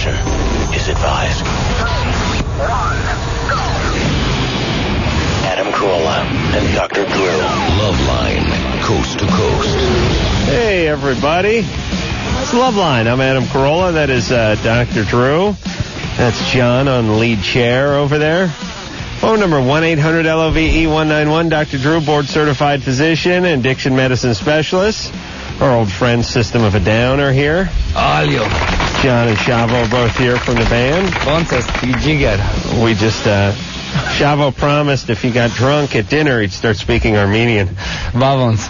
pressure is advised. Adam Carolla and Dr. Drew. Loveline, coast to coast. Hey, everybody. It's Loveline. I'm Adam Carolla. That is Dr. Drew. That's John on the lead chair over there. Phone number 1-800-LOVE-191. Dr. Drew, board-certified physician and addiction medicine specialist. Our old friends, System of a Down, are here. Olio. John and Chavo are both here from the band. We just, Chavo promised if he got drunk at dinner, he'd start speaking Armenian. Vavons.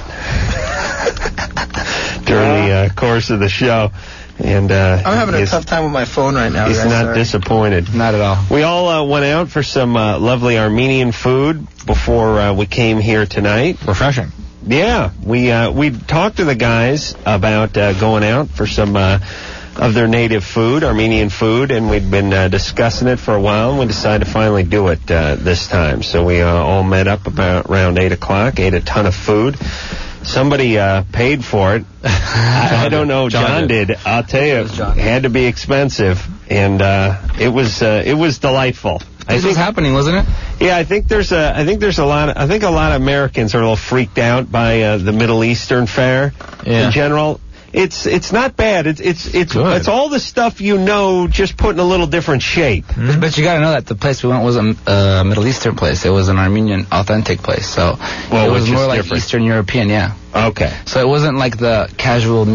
During the course of the show. And I'm having a tough time with my phone right now. He's not disappointed. Not at all. We all went out for some lovely Armenian food before we came here tonight. Refreshing. Yeah, we talked to the guys about going out for some of their native food, Armenian food, and we'd been discussing it for a while, and we decided to finally do it this time. So we all met up about around 8 o'clock, ate a ton of food. Somebody paid for it. I don't know. John did. I'll tell you, it had to be expensive, and it was delightful. This was happening, wasn't it? Yeah, I think a lot of Americans are a little freaked out by the Middle Eastern fare in general. It's not bad. It's all the stuff you know, just put in a little different shape. Mm-hmm. But you got to know that the place we went was a Middle Eastern place. It was an Armenian authentic place, so it was more like different. Eastern European. Yeah. Okay. So it wasn't like the casual,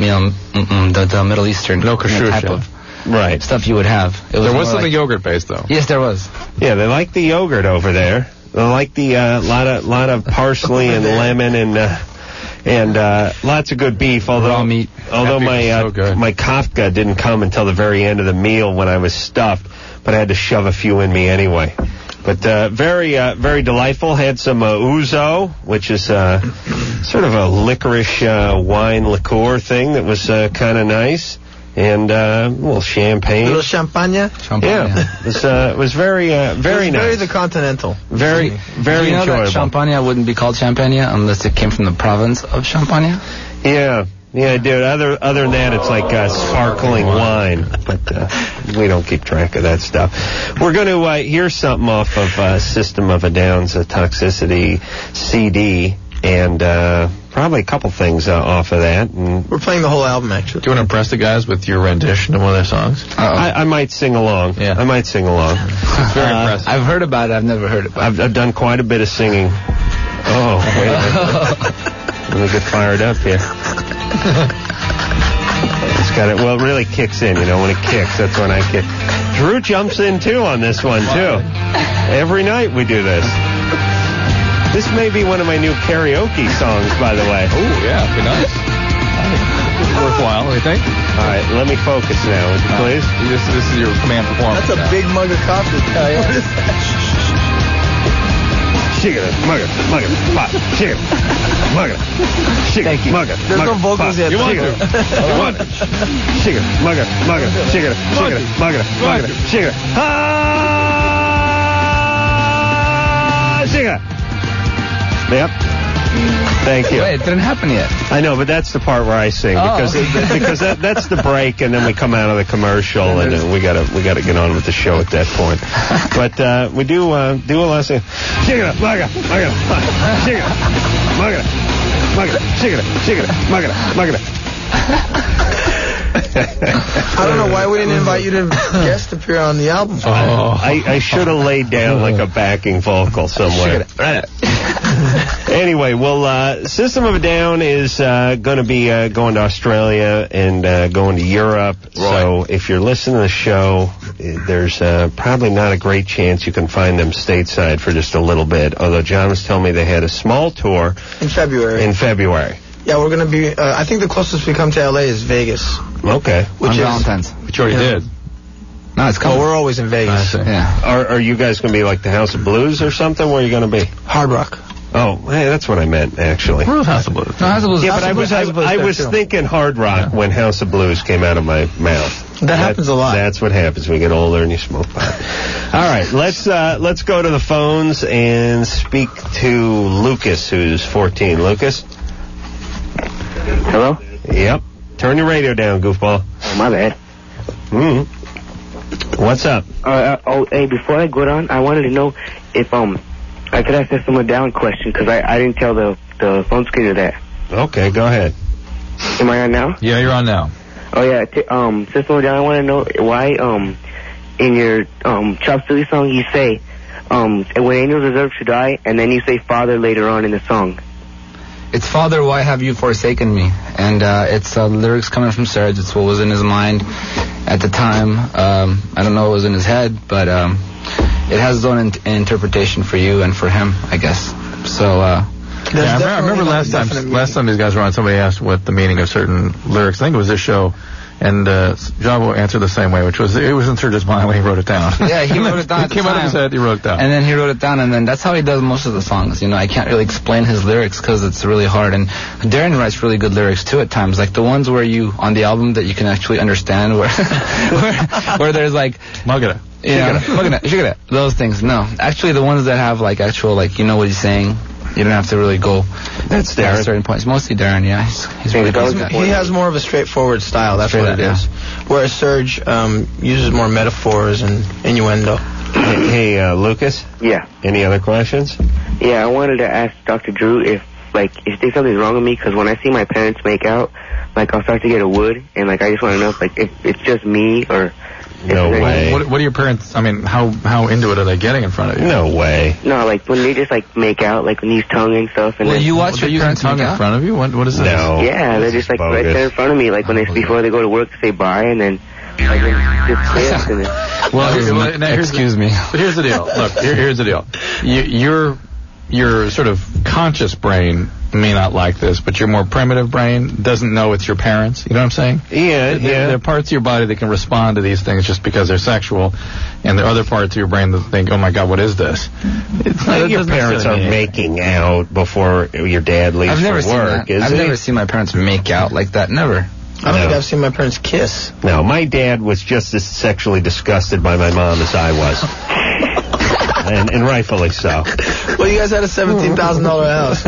the Middle Eastern type of stuff you would have. There was something yogurt based though. Yes, there was. Yeah, they like the yogurt over there. They like the lot of parsley and lemon and lots of good beef. Although raw meat. Although my Kafka didn't come until the very end of the meal when I was stuffed, but I had to shove a few in me anyway. But very delightful. Had some ouzo, which is sort of a licorice wine liqueur thing that was kind of nice. And a little champagne. A little champagne? Yeah. It was very nice. Very the continental. Very enjoyable. You know that champagne wouldn't be called champagne unless it came from the province of Champagne? Yeah, dude. Other than that, it's like sparkling wine. But we don't keep track of that stuff. We're going to hear something off of System of a Down's Toxicity CD. And probably a couple things off of that. And we're playing the whole album, actually. Do you want to impress the guys with your rendition of one of their songs? I might sing along. Yeah. I might sing along. It's very impressive. I've heard about it. I've never heard it. I've done quite a bit of singing. Oh, wait a minute. Let me get fired up here. It's got it. Well, it really kicks in, when it kicks, that's when I kick. Drew jumps in, too, on this one, too. Every night we do this. This may be one of my new karaoke songs, by the way. Oh, yeah, be nice. Worthwhile, what do you think? All right, let me focus now, would you please? This is your command performance. That's a big mug of coffee. What is that? Sugar, mugger, pop, sugar, mugger, sugar, mugger. There's no vocals yet. You want to? You want it? Sugar, mugger, sugar, mugger, sugar. Ah, sugar. Yep. Thank you. Wait, it didn't happen yet. I know, but that's the part where I sing because that's the break, and then we come out of the commercial, and then we gotta get on with the show at that point. But we do a lot of singing. Sugar, mugger, sugar, I don't know why we didn't invite you to guest appear on the album. I should have laid down like a backing vocal somewhere. Anyway, well, System of a Down is going to be going to Australia and going to Europe. Right. So if you're listening to the show, there's probably not a great chance you can find them stateside for just a little bit. Although John was telling me they had a small tour in February. Yeah, we're going to be, I think the closest we come to L.A. is Vegas. Okay. On Valentine's. Which you already did. No, it's coming. Oh, we're always in Vegas. Yeah. Are you guys going to be like the House of Blues or something? Where are you going to be? Hard Rock. Oh, hey, that's what I meant, actually. House of Blues. No, House of Blues. Yeah, but I was thinking Hard Rock when House of Blues came out of my mouth. That happens a lot. That's what happens when you get older and you smoke pot. All right, let's go to the phones and speak to Lucas, who's 14. Lucas? Hello? Yep. Turn your radio down, goofball. Oh, my bad. What's up? Hey, before I go down, I wanted to know if I could ask System of a Down question, because I didn't tell the phone screener that. Okay, go ahead. Am I on now? Yeah, you're on now. Oh, yeah. System of a Down, I want to know why in your Chop Suey song you say, when angels deserve to die, and then you say Father later on in the song. It's Father, why have you forsaken me? And it's lyrics coming from Serge. It's what was in his mind at the time. I don't know what was in his head, but it has its own interpretation for you and for him, I guess. So, I remember last time these guys were on, somebody asked what the meaning of certain lyrics. I think it was this show. And Javo answered the same way, which was, it was in Serge's mind when he wrote it down. Yeah, he wrote it down at the time. He came out of his head, he wrote it down. And then he wrote it down, and then that's how he does most of the songs. You know, I can't really explain his lyrics because it's really hard. And Darren writes really good lyrics, too, at times. Like the ones where on the album that you can actually understand, where there's like... Mugada. Yeah, those things. No, actually the ones that have like actual, like, you know what he's saying. You don't have to really go. That's Darren. At certain points. Mostly Darren, yeah. He's really good. He has more of a straightforward style. That's what it is. Whereas Serge uses more metaphors and innuendo. Hey, Lucas? Yeah. Any other questions? Yeah, I wanted to ask Dr. Drew if you think something's wrong with me, because when I see my parents make out, like, I'll start to get a wood, and, like, I just want to know if it's just me, or... No way. What are your parents, I mean, how into it are they getting in front of you? No way. No, like, when they just, like, make out, like, when they use tongue and stuff. And well, you watch your parents tongue in front of you? What is this? No. Yeah, they're just, like, right there in front of me, like, when before they go to work to say bye, and then... Like, just kiss, and then... Well, excuse me. But here's the deal. Look, here's the deal. Your sort of conscious brain may not like this, but your more primitive brain doesn't know it's your parents. You know what I'm saying? Yeah, There are parts of your body that can respond to these things just because they're sexual, and there are other parts of your brain that think, oh my God, what is this? It's not your parents are making out before your dad leaves for work, I've never seen my parents make out like that. Never. I don't think I've seen my parents kiss. No, my dad was just as sexually disgusted by my mom as I was. And rightfully so. Well, you guys had a $17,000 house.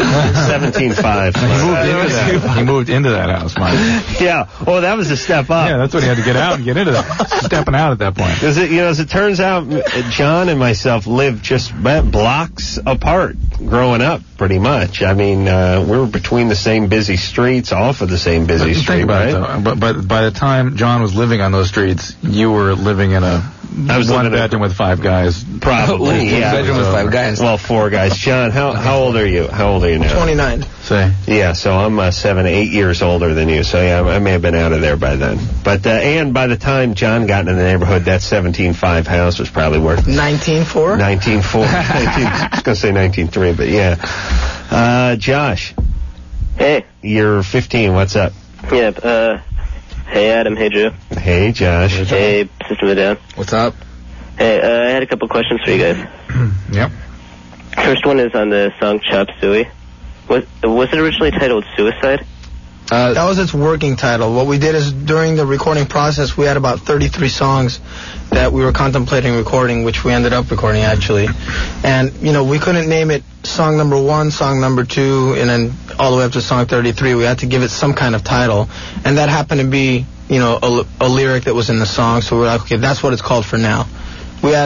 17.5. He moved into that house, Mike. Yeah. Oh, that was a step up. Yeah, that's when he had to get out and get into that. Stepping out at that point. As it turns out, John and myself lived just blocks apart growing up, pretty much. I mean, we were between the same busy streets, off of the same busy street, think about right? It, though. But by the time John was living on those streets, you were living in I was one bedroom with 5 guys. Probably, yeah. Bedroom with 5 guys. Well, 4 guys. John, how old are you? How old are you now? 29. Say. Yeah, so I'm 7, 8 years older than you. So yeah, I may have been out of there by then. But and by the time John got into the neighborhood, that 17.5 house was probably worth 19.4. 19.4. I was gonna say 19.3, but yeah. Josh. Hey. You're 15. What's up? Yeah. Hey, Adam. Hey, Drew. Hey, Josh. Hey, System of a Down. What's up? Hey, I had a couple questions for you guys. Yep. First one is on the song Chop Suey. Was it originally titled Suicide? That was its working title. What we did is, during the recording process, we had about 33 songs that we were contemplating recording, which we ended up recording, actually. And, we couldn't name it song number 1, song number 2, and then all the way up to song 33. We had to give it some kind of title. And that happened to be, a lyric that was in the song. So we're like, okay, that's what it's called for now. We had,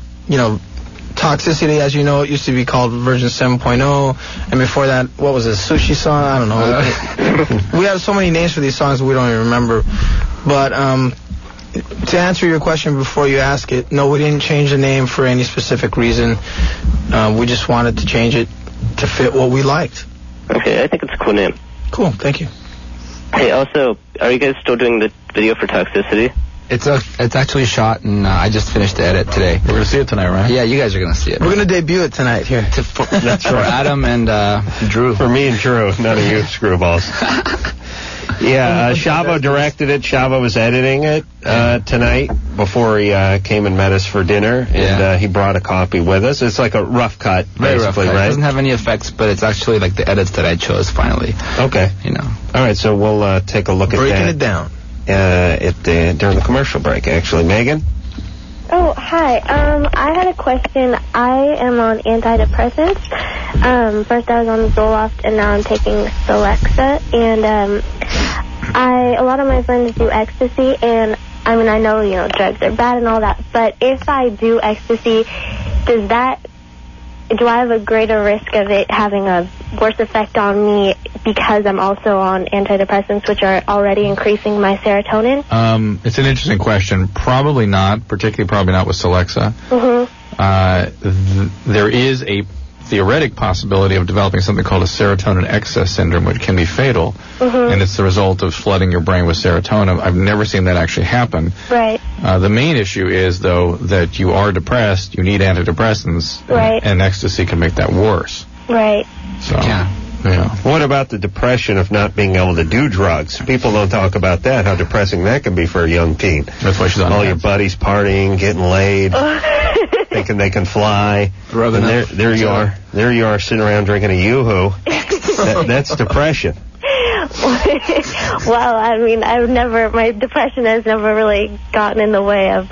Toxicity, as you know, it used to be called version 7.0, and before that, what was it, Sushi Song? I don't know. We have so many names for these songs that we don't even remember. But to answer your question before you ask it, no, we didn't change the name for any specific reason. We just wanted to change it to fit what we liked. Okay, I think it's a cool name. Cool, thank you. Hey, also, are you guys still doing the video for Toxicity? It's actually shot, and I just finished the edit today. We're going to see it tonight, right? Yeah, you guys are going to see it. We're going to debut it tonight here. That's for right. Adam and Drew. For me and Drew, none of you screwballs. Yeah, Shavo directed it. Shavo was editing it tonight before he came and met us for dinner, and he brought a copy with us. It's like a rough cut, very basically, rough cut. right? It doesn't have any effects, but it's actually like the edits that I chose finally. Okay. All right, so we'll take a look at that. Breaking it down. During the commercial break, actually. Megan? Oh, hi. I had a question. I am on antidepressants. First I was on Zoloft, and now I'm taking Celexa. And a lot of my friends do ecstasy, and I mean, I know, drugs are bad and all that, but if I do ecstasy, do I have a greater risk of it having a worse effect on me because I'm also on antidepressants, which are already increasing my serotonin? It's an interesting question. Probably not, particularly probably not with Celexa. There is a theoretic possibility of developing something called a serotonin excess syndrome, which can be fatal, and it's the result of flooding your brain with serotonin. I've never seen that actually happen. Right. The main issue is, though, that you are depressed, you need antidepressants, and ecstasy can make that worse. Right. So, yeah. What about the depression of not being able to do drugs? People don't talk about that, how depressing that can be for a young teen. That's why she's on all your buddies partying, getting laid, thinking they can fly. And there you are sitting around drinking a Yoo-Hoo. That's depression. Well, I mean, my depression has never really gotten in the way of,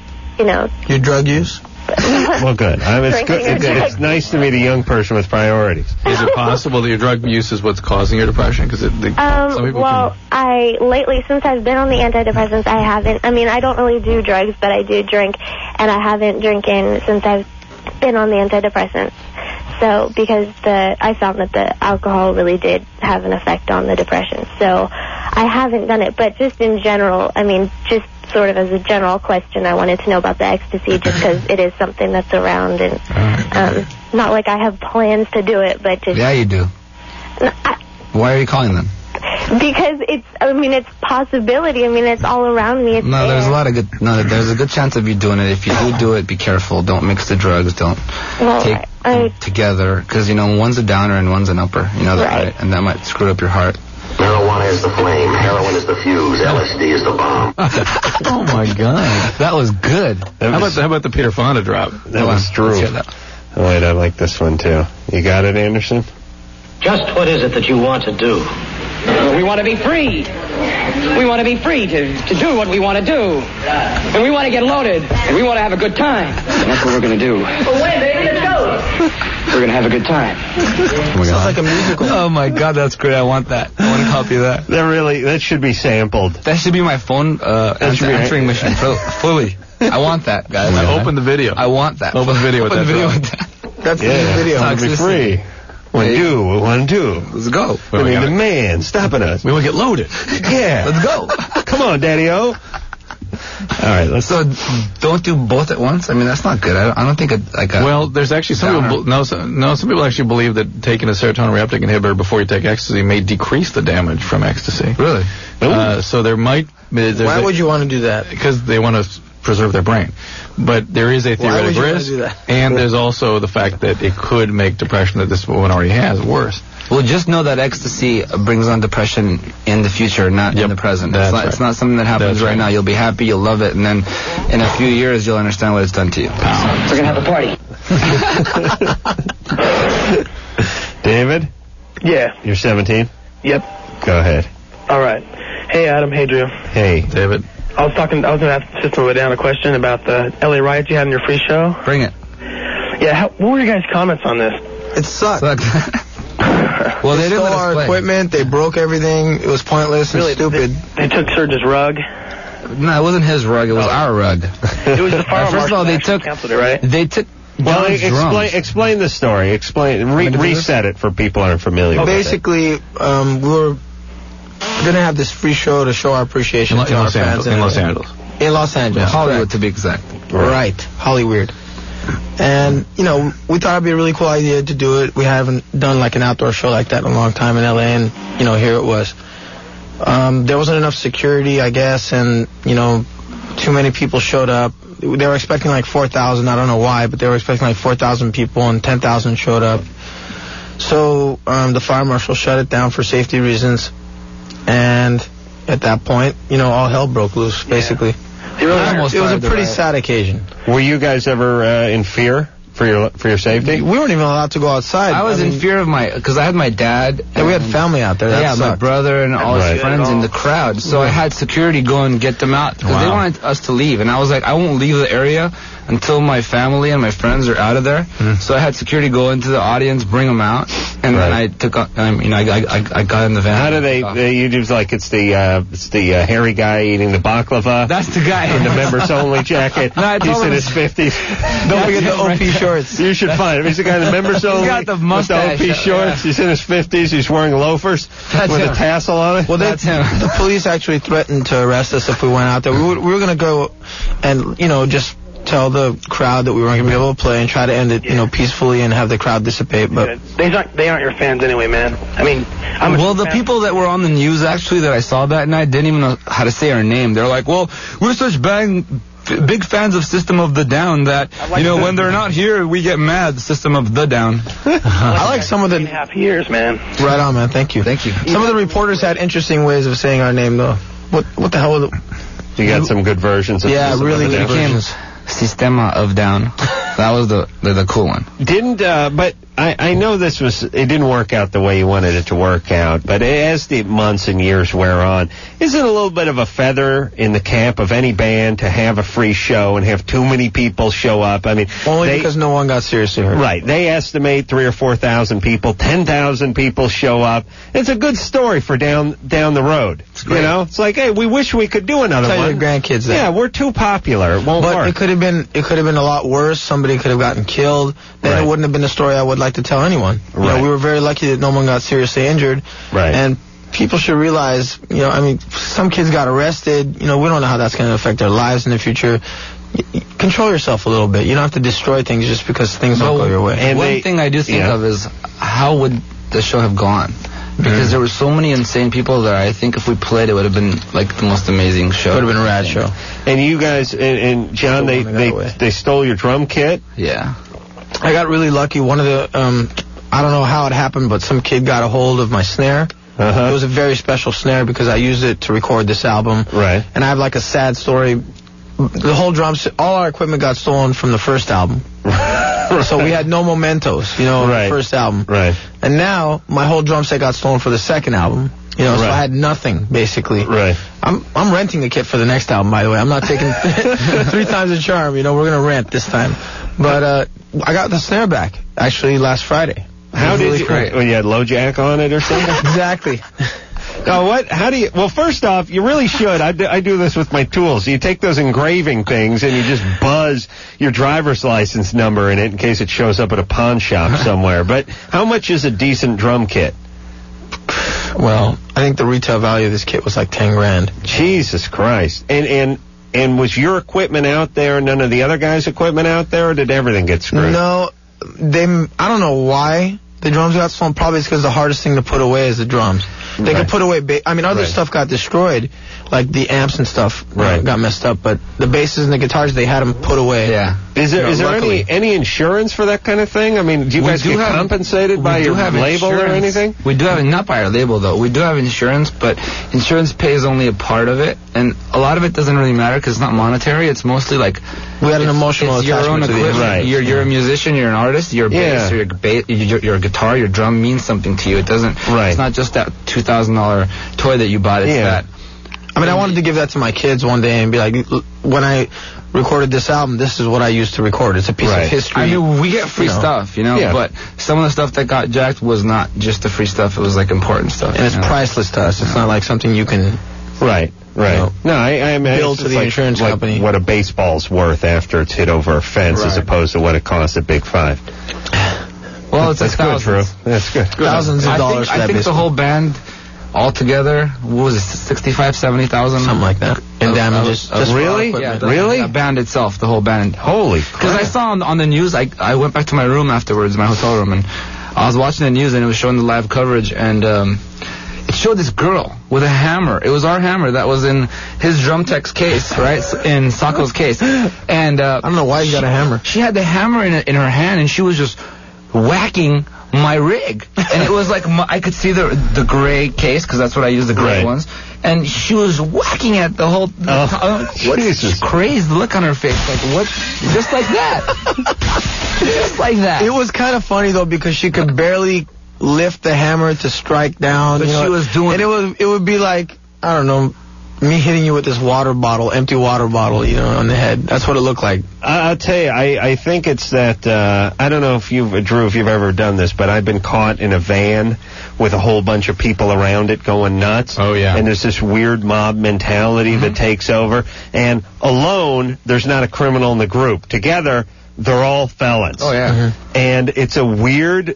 Your drug use? Well, good. It's nice to meet a young person with priorities. Is it possible that your drug use is what's causing your depression? Because some people lately, since I've been on the antidepressants, I haven't. I mean, I don't really do drugs, but I do drink, and I haven't drinking since I've been on the antidepressants. So, because I found that the alcohol really did have an effect on the depression. So, I haven't done it. But just in general, I mean, just sort of as a general question, I wanted to know about the ecstasy just because it is something that's around. And not like I have plans to do it, but just... Yeah, you do. Why are you calling them? Because it's possibility. I mean, it's all around me. There's there's a good chance of you doing it. If you do it, be careful. Don't mix the drugs. Don't take them together. Because, one's a downer and one's an upper. Right. And that might screw up your heart. Marijuana is the flame, heroin is the fuse, LSD is the bomb. Oh, my God. That was good. How about the Peter Fonda drop? That was true. Oh, wait, I like this one, too. You got it, Anderson? Just what is it that you want to do? We want to be free. We want to be free to do what we want to do. And we want to get loaded. And we want to have a good time. And that's what we're going to do. Well, wait, baby, let's go. We're going to have a good time. Sounds like a musical. Oh, my God, that's great. I want that. I want to copy that. That should be sampled. That should be my phone answering machine. Fully. I want that, guys. Open the video. I want that. Open the video with that. That's the video. Want to be free. One, two. Let's go. I mean, the man stopping us. We want to get loaded. Yeah. Let's go. Come on, Daddy-O. All right, So, don't do both at once? I mean, that's not good. I don't think Well, there's actually some people... some people actually believe that taking a serotonin reuptake inhibitor before you take ecstasy may decrease the damage from ecstasy. Really? So there might... Why would you want to do that? Because they want to preserve their brain. But there is a theoretic risk, and there's also the fact that it could make depression that this woman already has worse. Well, just know that ecstasy brings on depression in the future, not in the present. It's not something that happens right now. You'll be happy, you'll love it, and then in a few years you'll understand what it's done to you. We're going to have a party. David? Yeah. You're 17? Yep. Go ahead. All right. Hey, Adam. Hey, Drew. Hey, David. I was going to ask System Way Down a question about the LA riots you had in your free show. Bring it. Yeah, what were your guys' comments on this? It sucked. Well, they stole our equipment. They broke everything. It was pointless and stupid. They took Serge's rug. No, it wasn't his rug. It was our rug. It was the fire First of all, they canceled it, right? They took. Well, explain the story. Reset it for people who aren't familiar with it. Basically, we were going to have this free show to show our appreciation to our fans. In Los Angeles. In Los Angeles. Yeah, Hollywood, to be exact. Right. Hollyweird. And, we thought it'd be a really cool idea to do it. We haven't done like an outdoor show like that in a long time in LA, and, here it was. There wasn't enough security, I guess, and, too many people showed up. They were expecting like 4,000, I don't know why, but they were expecting like 4,000 people, and 10,000 showed up. So, the fire marshal shut it down for safety reasons, and at that point, all hell broke loose, basically. It was a pretty sad occasion. Were you guys ever in fear for your safety? We weren't even allowed to go outside. I was in fear of because I had my dad. And we had family out there. My brother and all his friends in the crowd. So I had security go and get them out because they wanted us to leave. And I was like, I won't leave the area until my family and my friends are out of there. So I had security go into the audience, bring them out. And then I took on, I got in the van. How do they you do like it's the hairy guy eating the baklava? That's the guy in the members only jacket. No, he's in his 50s. Don't forget the OP shorts. You should find him. He's the guy in the members only. He's got the mustache. With the OP shorts. Yeah. He's in his 50s. He's wearing loafers with a tassel on it. Well, that's him. The police actually threatened to arrest us if we went out there. We were going to go and, just tell the crowd that we weren't going to be able to play and try to end it, peacefully and have the crowd dissipate. But they aren't your fans anyway, man. I mean, the people that were on the news actually that I saw that night didn't even know how to say our name. They're like, well, we're such big fans of System of the Down that, when they're not here, we get mad. System of the Down. I like some of the 3.5 years, man. Right on, man. Thank you. Some of the reporters had interesting ways of saying our name, though. What the hell was it? You got some good versions of really good versions. Sistema of Down. That was the cool one. But I know it didn't work out the way you wanted it to work out, but as the months and years wear on, is it a little bit of a feather in the cap of any band to have a free show and have too many people show up? I mean, only because no one got seriously hurt. Right. They estimate 3,000 or 4,000 people, 10,000 people show up. It's a good story for down the road. It's great. It's like, hey, we wish we could do another one. Tell your grandkids that. Yeah, we're too popular. It won't work. But it could have been a lot worse. Somebody could have gotten killed. Then it wouldn't have been a story I would like to tell anyone. We were very lucky that no one got seriously injured. Right. And people should realize, some kids got arrested. We don't know how that's going to affect their lives in the future. Control yourself a little bit. You don't have to destroy things just because things don't go your way. And one thing I do think of is, how would the show have gone? Because there were so many insane people there. I think if we played, it would have been like the most amazing show. It would have been a rad show. And you guys, and John, they stole your drum kit? Yeah. I got really lucky. One of the, I don't know how it happened, but some kid got a hold of my snare. It was a very special snare because I used it to record this album. Right. And I have like a sad story. The whole all our equipment got stolen from the first album. So we had no mementos, on the first album. Right. And now my whole drum set got stolen for the second album. So I had nothing, basically. Right. I'm renting the kit for the next album, by the way. I'm not taking 3 times the charm. We're going to rent this time. But I got the snare back, actually, last Friday. How did you? When you had low jack on it or something? Exactly. Now, how do you... Well, first off, you really should. I do this with my tools. You take those engraving things and you just buzz your driver's license number in it in case it shows up at a pawn shop somewhere. But how much is a decent drum kit? Well, I think the retail value of this kit was like $10,000. Jesus Christ. And was your equipment out there and none of the other guys' equipment out there, or did everything get screwed? No, I don't know why the drums got stolen. Probably it's because the hardest thing to put away is the drums. They could put away, other stuff got destroyed, like the amps and stuff got messed up, but the basses and the guitars, they had them put away. Yeah. Is there any insurance for that kind of thing? I mean, do you guys get compensated by your label or anything? We do have, not by our label though, we do have insurance, but insurance pays only a part of it, and a lot of it doesn't really matter because it's not monetary, it's mostly like... We had an emotional attachment to the right. You're a musician, you're an artist, your bass, your guitar, your drum means something to you. It doesn't... It's not just that $2,000 toy that you bought. It's that. I wanted to give that to my kids one day and be like, when I recorded this album, this is what I used to record. It's a piece of history. We get free stuff, but some of the stuff that got jacked was not just the free stuff. It was like important stuff. And it's priceless to us. It's not like something you can... Right. No, I imagine bill to the insurance company. What a baseball's worth after it's hit over a fence as opposed to what it costs at Big Five. Well, that's good, Drew. That's good. Thousands of dollars for that. I think the whole band altogether, what was it, 65, 70,000? Something like that. In damages. Really? Yeah, really? The band itself, the whole band. Holy crap. Because I saw on the news, I went back to my room afterwards, my hotel room, and I was watching the news and it was showing the live coverage, and it showed this girl with a hammer. It was our hammer that was in his drum tech's case, right? In Sacco's case. And I don't know why you got a hammer. She had the hammer in her hand, and she was just whacking my rig. And it was like, I could see the gray case, because that's what I use, the gray ones. And she was whacking at the whole... It's crazy, the look on her face. Like, what? Just like that. Just like that. It was kind of funny, though, because she could barely lift the hammer to strike down. But she was doing... And it would be like, I don't know, me hitting you with this water bottle, empty water bottle, you know, on the head. That's what it looked like. I'll tell you, I think it's that, I don't know if Drew, if you've ever done this, but I've been caught in a van with a whole bunch of people around it going nuts. Oh, yeah. And there's this weird mob mentality that takes over. And alone, there's not a criminal in the group. Together, they're all felons. Oh, yeah. And it's a weird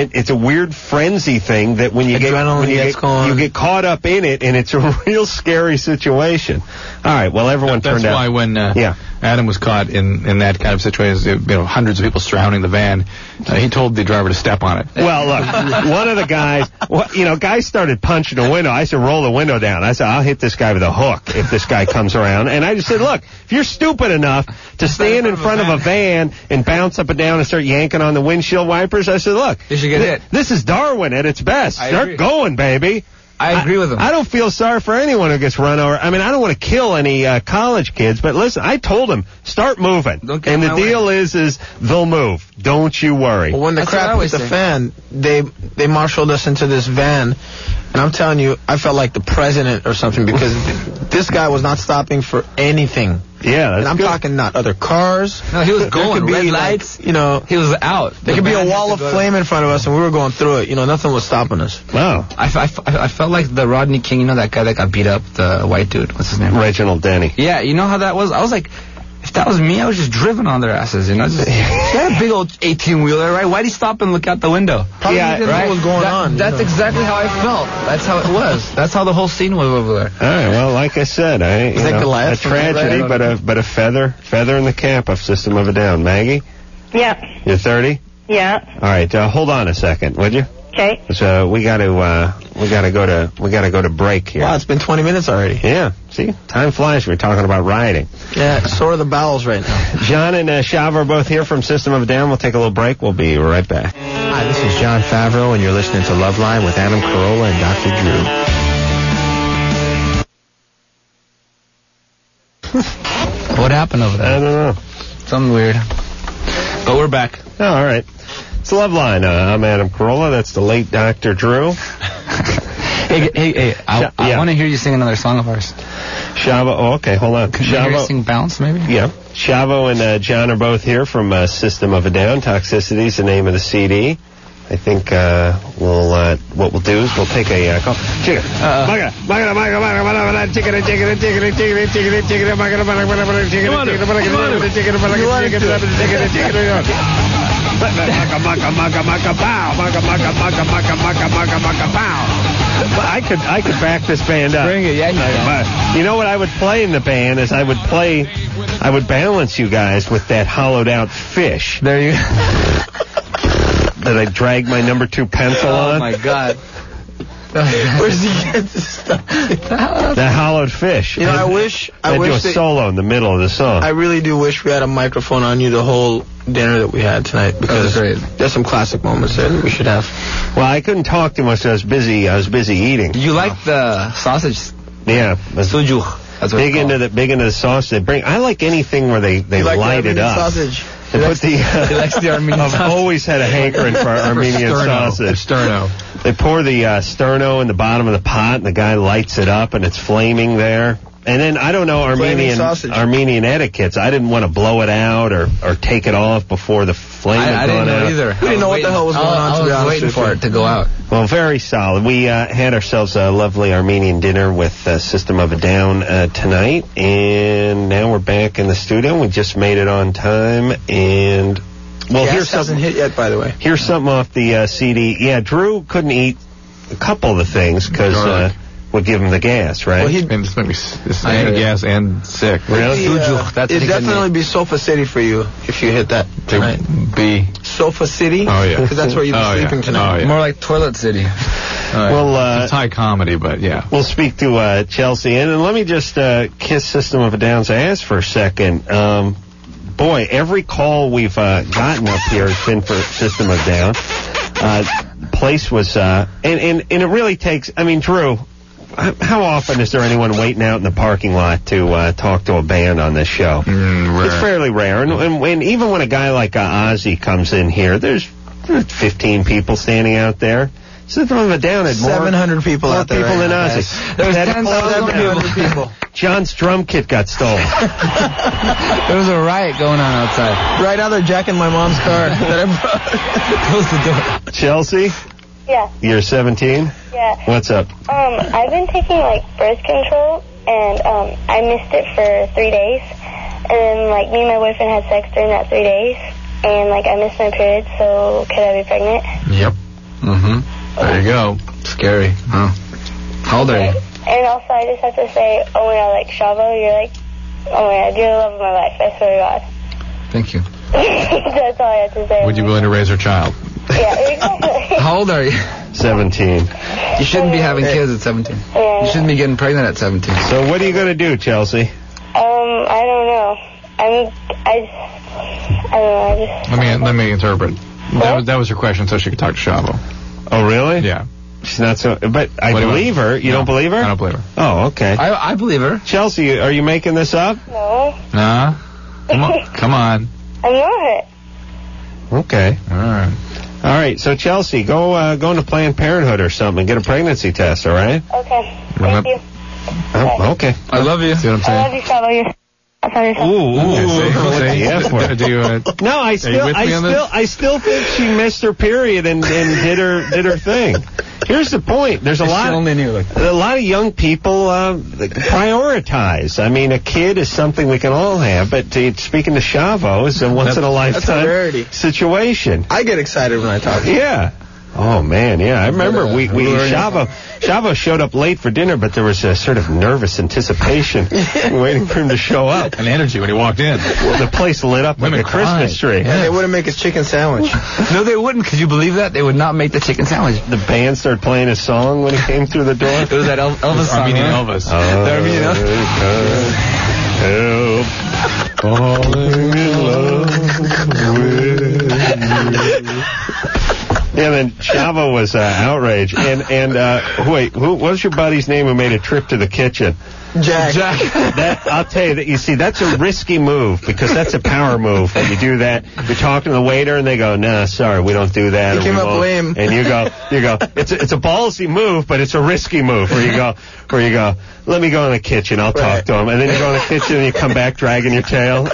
frenzy thing that when you get caught up in it, and it's a real scary situation. All right, well, everyone turned out. That's why when Adam was caught in that kind of situation, you know, hundreds of people surrounding the van, he told the driver to step on it. Well, look, one of the guys, guys started punching the window. I said, roll the window down. I said, I'll hit this guy with a hook if this guy comes around. And I just said, look, if you're stupid enough to stand in front of a van and bounce up and down and start yanking on the windshield wipers, I said, look, you should get hit. This is Darwin at its best. Start going, baby. I agree with him. I don't feel sorry for anyone who gets run over. I mean, I don't want to kill any college kids, but listen, I told them, start moving. And the deal is they'll move. Don't you worry. Well, when the crap hit the fan, they marshaled us into this van, and I'm telling you, I felt like the president or something because this guy was not stopping for anything. Yeah, that's and I'm good. talking not other cars. No, he was going. Red lights. Like, you know, he was out. There could be a wall of flame in front of us, and we were going through it. You know, nothing was stopping us. Wow. I felt like the Rodney King. You know that guy that got beat up, the white dude. What's his name? Reginald Denny. Yeah, you know how that was. I was like, if that was me, I was just driven on their asses. You know, he had a big old 18-wheeler, right? Why'd he stop and look out the window? Probably he didn't know what was going on. That's exactly how I felt. That's how it was. That's how the whole scene was over there. All right. Well, like I said, a tragedy, but a feather in the cap of System of a Down. Maggie? Yeah. You're 30? Yeah. All right. Hold on a second, would you? Okay. So we got to go to break here. Wow, it's been 20 minutes already. Yeah. See, time flies. We're talking about riding. Yeah, sore the bowels right now. John and Shava are both here from System of a Down. We'll take a little break. We'll be right back. Hi, this is John Favreau, and you're listening to Loveline with Adam Carolla and Dr. Drew. What happened over there? I don't know. Something weird. But we're back. Oh, all right. It's Loveline. I'm Adam Carolla. That's the late Dr. Drew. Hey, I want to hear you sing another song of ours. Shavo, okay, hold on. Can you hear you sing Bounce, maybe? Yeah. Shavo and John are both here from System of a Down. Toxicity is the name of the CD. I think what we'll do is we'll take a call. Chicken. I could back this band up. Bring it, yeah. You know what I would play in the band is I would balance you guys with that hollowed out fish. There you that I dragged my number 2 pencil on. Oh my God. Where's he get this stuff? That hollowed fish. You know, I wish do a solo in the middle of the song. I really do wish we had a microphone on you the whole dinner that we had tonight because there's some classic moments there that we should have. Well, I couldn't talk too much. I was busy eating. You like the sausage? Yeah. Sujuk. That's what big into the sausage they bring. I like anything where they light it up. Sausage. He likes the Armenian I've sausage. always had a hankering for Armenian sausage. Sterno. They pour the sterno in the bottom of the pot, and the guy lights it up, and it's flaming there. And then, I don't know Armenian etiquettes. I didn't want to blow it out or take it off before the flame had gone out. I didn't know either. We didn't know what the hell was going on, to be honest. I was waiting for it to go out. Well, very solid. We had ourselves a lovely Armenian dinner with System of a Down tonight, and now we're back in the studio. We just made it on time, and... Well, Gas hasn't hit yet, by the way. Here's something off the CD. Yeah, Drew couldn't eat a couple of the things because would give him the gas, right? Well, he'd been gas and sick. Really? It'd definitely be Sofa City for you if you hit that tonight. Sofa City? Oh, yeah. Because that's where you'll be sleeping tonight. Oh, yeah. More like Toilet City. Well, it's high comedy, but yeah. We'll speak to Chelsea. And let me just kiss System of a Down's ass for a second. Boy, every call we've gotten up here has been for System of a Down. Place was, and it really takes, I mean, Drew, how often is there anyone waiting out in the parking lot to talk to a band on this show? It's fairly rare. And even when a guy like Ozzy comes in here, there's 15 people standing out there. System of a Down had more 700 people more out there people right than now, Ozzy. guys. There was That 10,000 people. John's drum kit got stolen. There was a riot going on outside. Right now they're jacking my mom's car that I brought. Close the door. Chelsea, Yeah. you're 17. Yeah. What's up? I've been taking like birth control, and I missed it for 3 days, and then like me and my boyfriend had sex during that 3 days, and like I missed my period. So could I be pregnant? Yep. Mm-hmm. There you go. Scary. Huh? How old are you? And also, I just have to say, oh my God, like Shavo, you're like, oh my God, you're the love of my life. I swear to God. Thank you. That's all I have to say. Would you be willing to raise her child? Yeah, exactly. How old are you? 17. You shouldn't be having kids at 17. You shouldn't be getting pregnant at 17. So what are you going to do, Chelsea? I don't know. I don't know. Let me interpret. That was her question, so she could talk to Shavo. Oh, really? Yeah. She's not so... But I What do you believe her. You No, don't believe her? I don't believe her. Oh, okay. I believe her. Chelsea, are you making this up? No, Nah. Come on. Come on. I'm not. Okay. All right. All right. So, Chelsea, go into Planned Parenthood or something and get a pregnancy test, all right? Okay. Thank you. Oh, okay. I love you. See what I'm I saying? love you, Shavo. You're... Ooh. What's the F word? Do you, No, I still think she missed her period and did her thing. Here's the point. There's a lot of young people prioritize. I mean, a kid is something we can all have, but speaking to Shavo, it's a once in a lifetime rarity. situation. I get excited when I talk to you. Yeah. Oh man, yeah. I remember Shavo showed up late for dinner, but there was a sort of nervous anticipation waiting for him to show up. an energy when he walked in. The place lit up like a Christmas tree. And they wouldn't make his chicken sandwich. No, they wouldn't. Could you believe that? They would not make the chicken sandwich. The band started playing a song when he came through the door. It was that Elvis song. Armenian right? Elvis. The Armenian Help, falling in love with you. Yeah, then Shavo was outraged. And wait, what was your buddy's name who made a trip to the kitchen? Jack. That I'll tell you that that's a risky move because that's a power move. When you do that, you're talking to the waiter and they go, "Nah, sorry, we don't do that." He came up lame. And you go, it's a ballsy move, but it's a risky move. Where you go, let me go in the kitchen, I'll talk to him, and then you go in the kitchen and you come back dragging your tail.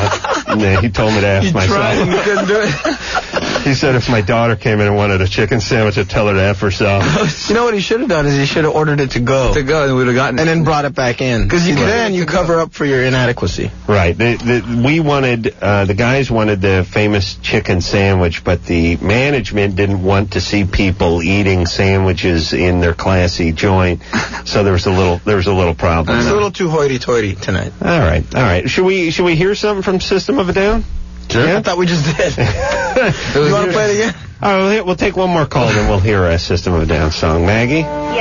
Nah, he told me to ask myself. Tried and you couldn't do it. He said if my daughter came in and wanted a chicken sandwich, I'd tell her to F herself. You know what he should have done is he should have ordered it to go. To go, and we would have gotten it. And then brought it back in. Because then you cover up for your inadequacy. Right. We wanted, the guys wanted the famous chicken sandwich, but the management didn't want to see people eating sandwiches in their classy joint. So there was a little problem. It's a little too hoity-toity tonight. All right. Should we hear something from System of a Down? Sure. Yeah? I thought we just did. You want to play it again? All right, we'll take one more call, then we'll hear a System of a Down song. Maggie?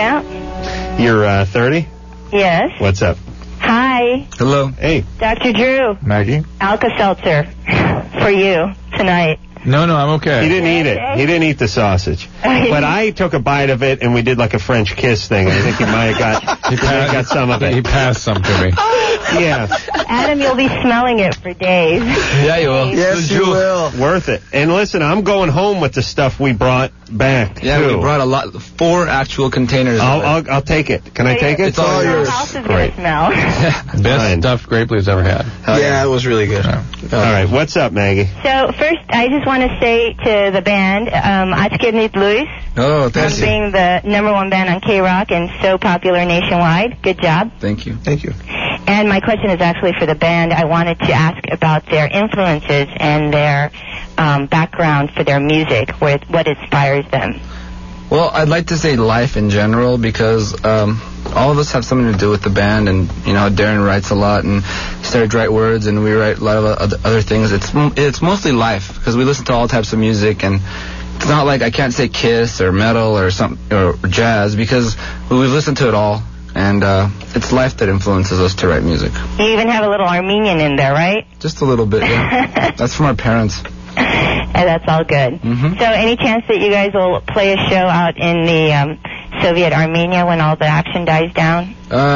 Yeah. You're 30? Yes. What's up? Hi. Hello. Hey. Dr. Drew. Maggie? Alka-Seltzer for you tonight. No, I'm okay. He didn't eat it. He didn't eat the sausage. But I took a bite of it, and we did like a French kiss thing. I think he might have got some of it. He passed some to me. Yeah. Adam, you'll be smelling it for days. Yeah, you will. Yes, you will. Worth it. And listen, I'm going home with the stuff we brought back, Yeah, too. we brought 4 actual containers. I'll take it. Can I take it? It's all yours. Your house is Great. going to smell. Best stuffed grape leaves ever had. Yeah, it was really good. All right, what's up, Maggie? So, first, I just want to say to the band, Achkednit Luis, Oh, for thank you. being the #1 band on K-Rock and so popular nationwide. Good job. Thank you. Thank you. And my question is actually for the band. I wanted to ask about their influences and their background for their music, what inspires them. Well, I'd like to say life in general because all of us have something to do with the band, and you know, Darren writes a lot, and he started to write words, and we write a lot of other things. It's mostly life because we listen to all types of music, and it's not like I can't say Kiss or metal or jazz because we've listened to it all, and it's life that influences us to write music. You even have a little Armenian in there, right? Just a little bit, yeah. That's from our parents. And that's all good. Mm-hmm. So any chance that you guys will play a show out in the Soviet Armenia when all the action dies down?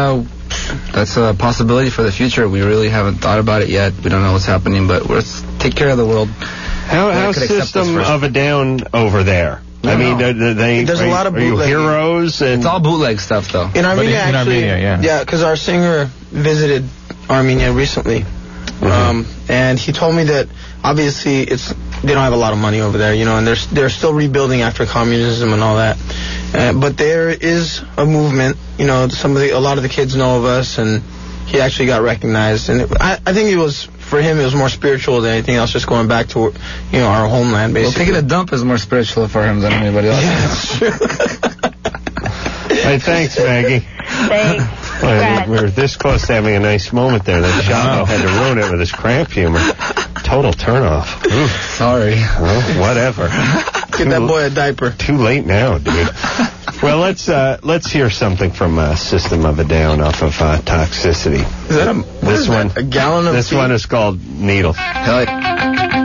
That's a possibility for the future. We really haven't thought about it yet. We don't know what's happening, but let's take care of the world. How's System of a Down over there? I mean, there's a lot of Are you bootleg. heroes? And It's all bootleg stuff, though. In Armenia, in actually, Armenia, yeah. because our singer visited Armenia recently, and he told me that obviously they don't have a lot of money over there, and they're still rebuilding after communism and all that. But there is a movement, a lot of the kids know of us, and he actually got recognized. And I think for him, it was more spiritual than anything else, just going back to, our homeland, basically. Well, taking a dump is more spiritual for him than anybody else. Yeah, that's true. Hey, thanks, Maggie. Thanks. Well, we were this close to having a nice moment there. Then Shavo had to ruin it with his cramp humor. Total turnoff. Ooh. Sorry. Well, whatever. Get that boy a diaper. Too late now, dude. Well, let's hear something from System of a Down off of Toxicity. Is that a gallon of This tea? one is called Needles. Hell yeah.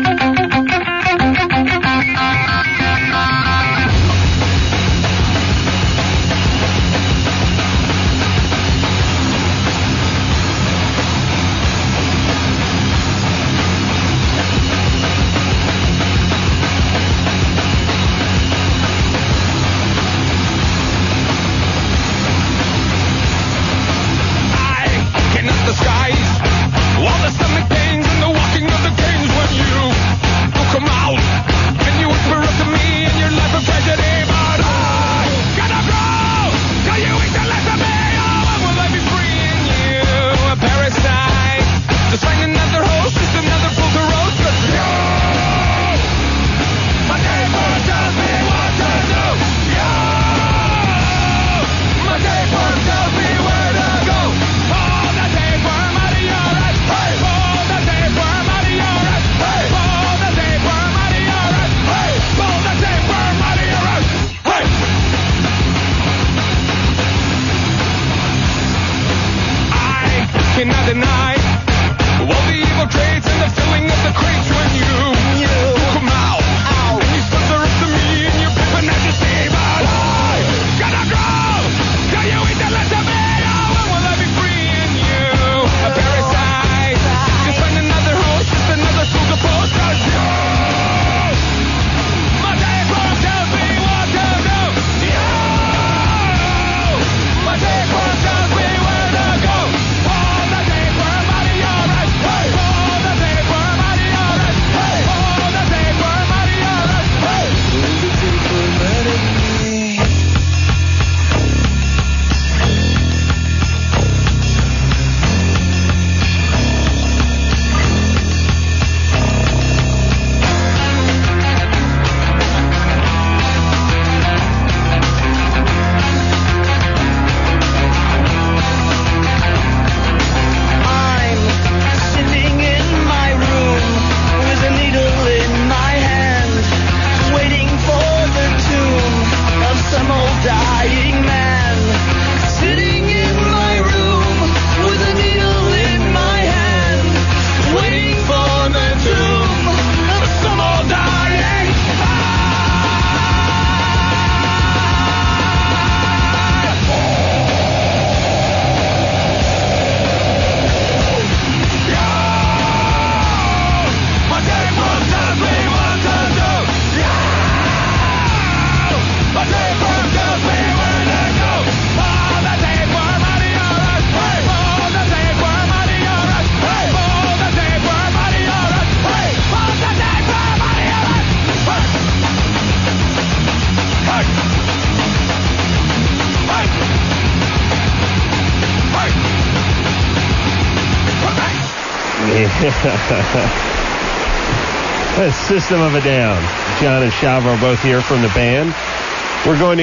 That's System of a Down. John and Shavo are both here from the band. We're going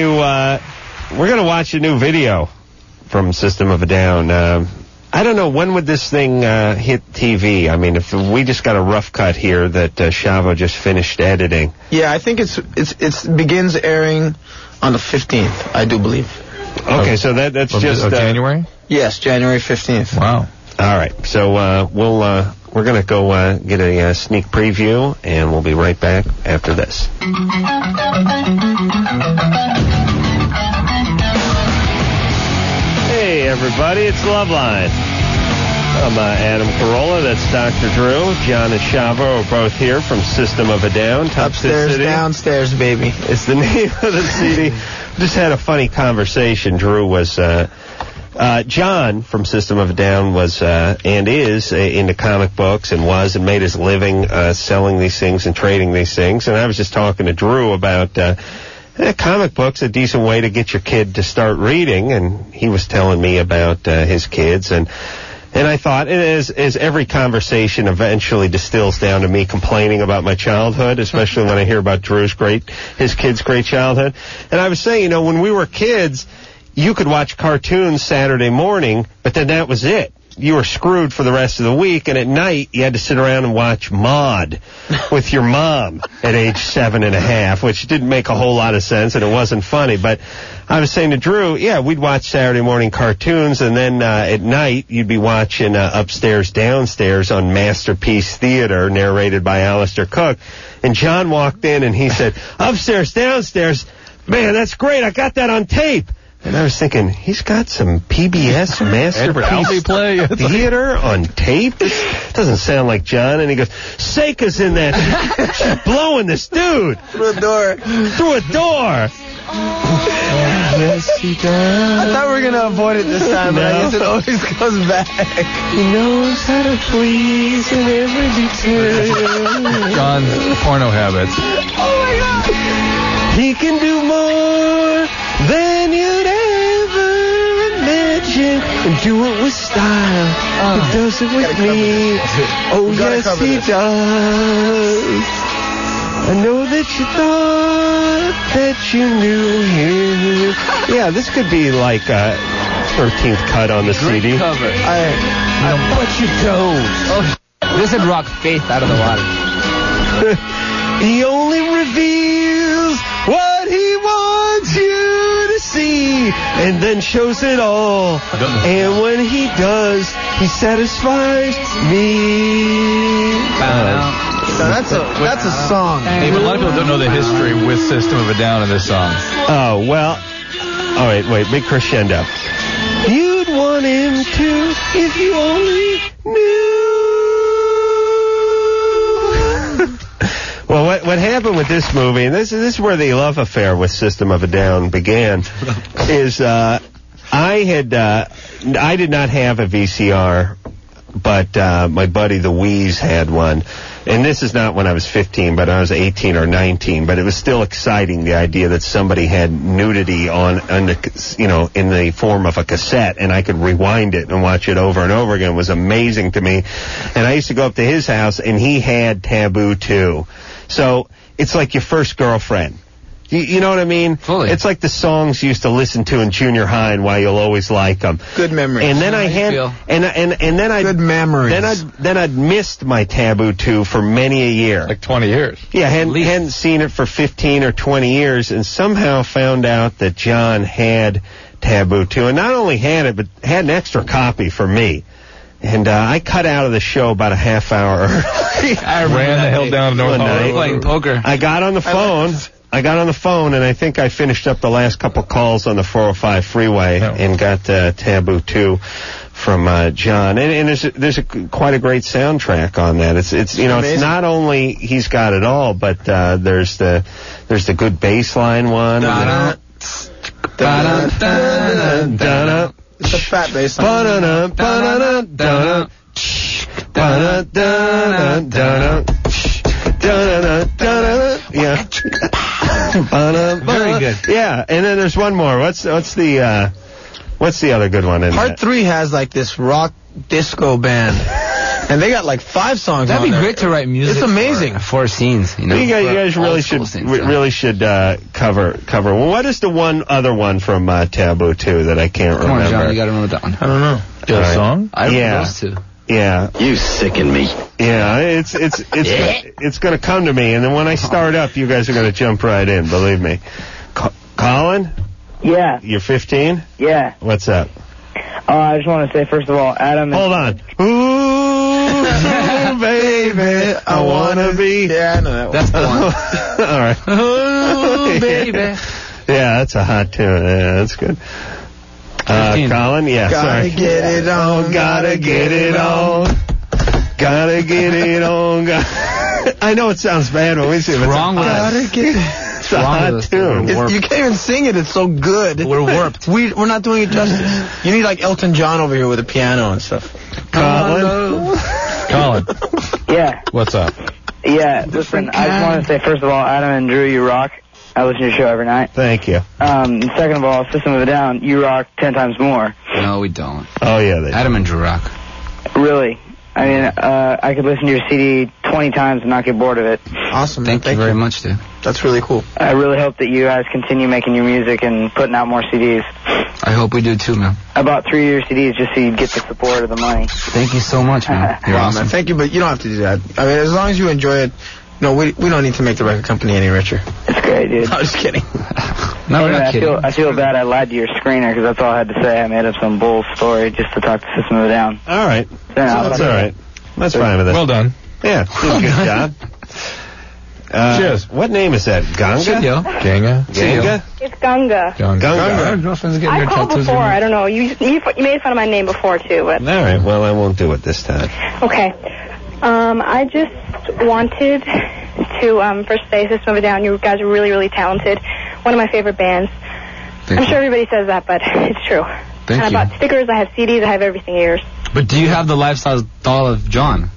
to watch a new video from System of a Down. I don't know, when would this thing hit TV? I mean, if we just got a rough cut here that Shavo just finished editing. Yeah, I think it begins airing on the 15th, I do believe. Okay, so that's just January? Yes, January 15th. Wow. All right, so we're going to go get a sneak preview, and we'll be right back after this. Hey, everybody, it's Loveline. I'm Adam Carolla. That's Dr. Drew. John and Shavo are both here from System of a Down. Upstairs, downstairs, baby. It's the name of the CD. Just had a funny conversation. Drew was, John from System of a Down was, and is, into comic books and made his living, selling these things and trading these things. And I was just talking to Drew about, comic books, a decent way to get your kid to start reading. And he was telling me about, his kids and I thought, as every conversation eventually distills down to me complaining about my childhood, especially when I hear about his kid's great childhood. And I was saying, when we were kids, you could watch cartoons Saturday morning, but then that was it. You were screwed for the rest of the week, and at night, you had to sit around and watch Maude with your mom at age 7.5, which didn't make a whole lot of sense, and it wasn't funny. But I was saying to Drew, we'd watch Saturday morning cartoons, and then at night, you'd be watching Upstairs, Downstairs on Masterpiece Theater, narrated by Alistair Cook. And John walked in, and he said, Upstairs, Downstairs, man, that's great, I got that on tape. And I was thinking, he's got some PBS Masterpiece Theater on tape? This doesn't sound like John. And he goes, Seika's in that. She's blowing this dude. Through a door. Yes, he does. I thought we were going to avoid it this time, but I guess it always comes back. He knows how to please in every detail. John's porno habits. Oh, my God. He can do more than you'd ever imagine, and do it with style. He does it with me. Oh, yes, he does. I know that you thought that you knew him. Yeah, this could be like 13th cut on the CD. Cover. But you don't. This would rock Faith out of the water. He only reveals what he wants you to see, and then shows it all. And when he does, he satisfies me. That's a song. Hey, but a lot of people don't know the history with System of a Down in this song. Oh, well. All right, wait, big crescendo. You'd want him to if you only knew. Well, what happened with this movie, and this is where the love affair with System of a Down began, is I did not have a VCR, but my buddy the Wheeze had one. And this is not when I was 15, but I was 18 or 19. But it was still exciting, the idea that somebody had nudity on the, in the form of a cassette, and I could rewind it and watch it over and over again. It was amazing to me. And I used to go up to his house, and he had Taboo too. So it's like your first girlfriend. You know what I mean? Fully. It's like the songs you used to listen to in junior high and why you'll always like them. Good memories. And then I had, and then I good memories. Then I'd missed my Taboo 2 for many a year. Like 20 years. Yeah, hadn't seen it for 15 or 20 years, and somehow found out that John had Taboo 2, and not only had it, but had an extra copy for me. And I cut out of the show about a half hour early. I ran the hell down to North Hollywood. Playing poker. I got on the phone. And I think I finished up the last couple calls on the 405 freeway and got Taboo 2 from John. And there's quite a great soundtrack on that. It's not only he's got it all, but there's the good bass line one. It's a fat bass line. Yeah. Very good. Yeah, and then there's one more. What's the other good one in Part 3 has like this rock disco band. And they got like 5 songs That'd on be there. great to write music. It's amazing. For scenes, You guys really should cover. Well, what is the one other one from Taboo 2 that I can't remember? Come on, John, you gotta remember that one. I don't know. Do you have a song? I remember those two. Yeah. You sicken me. Yeah, it's going to come to me, and then when I start up, you guys are going to jump right in, believe me. Colin? Yeah. You're 15? Yeah. What's up? I just want to say, first of all, Adam... Hold on. Ooh, baby, I want to be... Yeah, I know that one. That's the one. All right. Ooh, baby. Yeah, that's a hot tune. Yeah, that's good. Colin? Yeah, Gotta sorry. get it on, Gotta get it on. Gotta get it on. I know it sounds bad when we say it. What's wrong with Gotta get it. It's a hot tune. You can't even sing it. It's so good. We're warped. We're not doing it justice. You need like Elton John over here with a piano and stuff. Colin? Yeah. What's up? Yeah, listen, I just want to say, first of all, Adam and Drew, you rock. I listen to your show every night. Thank you. Second of all, System of a Down, you rock 10 times more. No, we don't. Oh, yeah. They Adam and Drew rock. Really? I mean, I could listen to your CD 20 times and not get bored of it. Awesome. Thank you very much, dude. That's really cool. I really hope that you guys continue making your music and putting out more CDs. I hope we do too, man. I bought 3 of your CDs just so you'd get the support of the money. Thank you so much, man. You're Wow, awesome. man. Thank you, but you don't have to do that. I mean, as long as you enjoy it, no, we don't need to make the record company any richer. It's great, dude. I'm just kidding. No, we're Anyway, not kidding. I feel bad I lied to your screener because that's all I had to say. I made up some bull story just to talk to System of a Down. All right. That's all right. That's fine with it. Well done. Yeah, did a good job. Cheers. What name is that? Ganga? Ganga. Ganga? It's Ganga. Ganga. I called before. I don't know. You made fun of my name before too, but All right. Well, I won't do it this time. okay. I just wanted to first say, System of a Down, you guys are really, really talented. One of my favorite bands. I'm sure everybody says that, but it's true. Thank and you. I bought stickers. I have CDs. I have everything of yours. But do you have the life-size doll of John?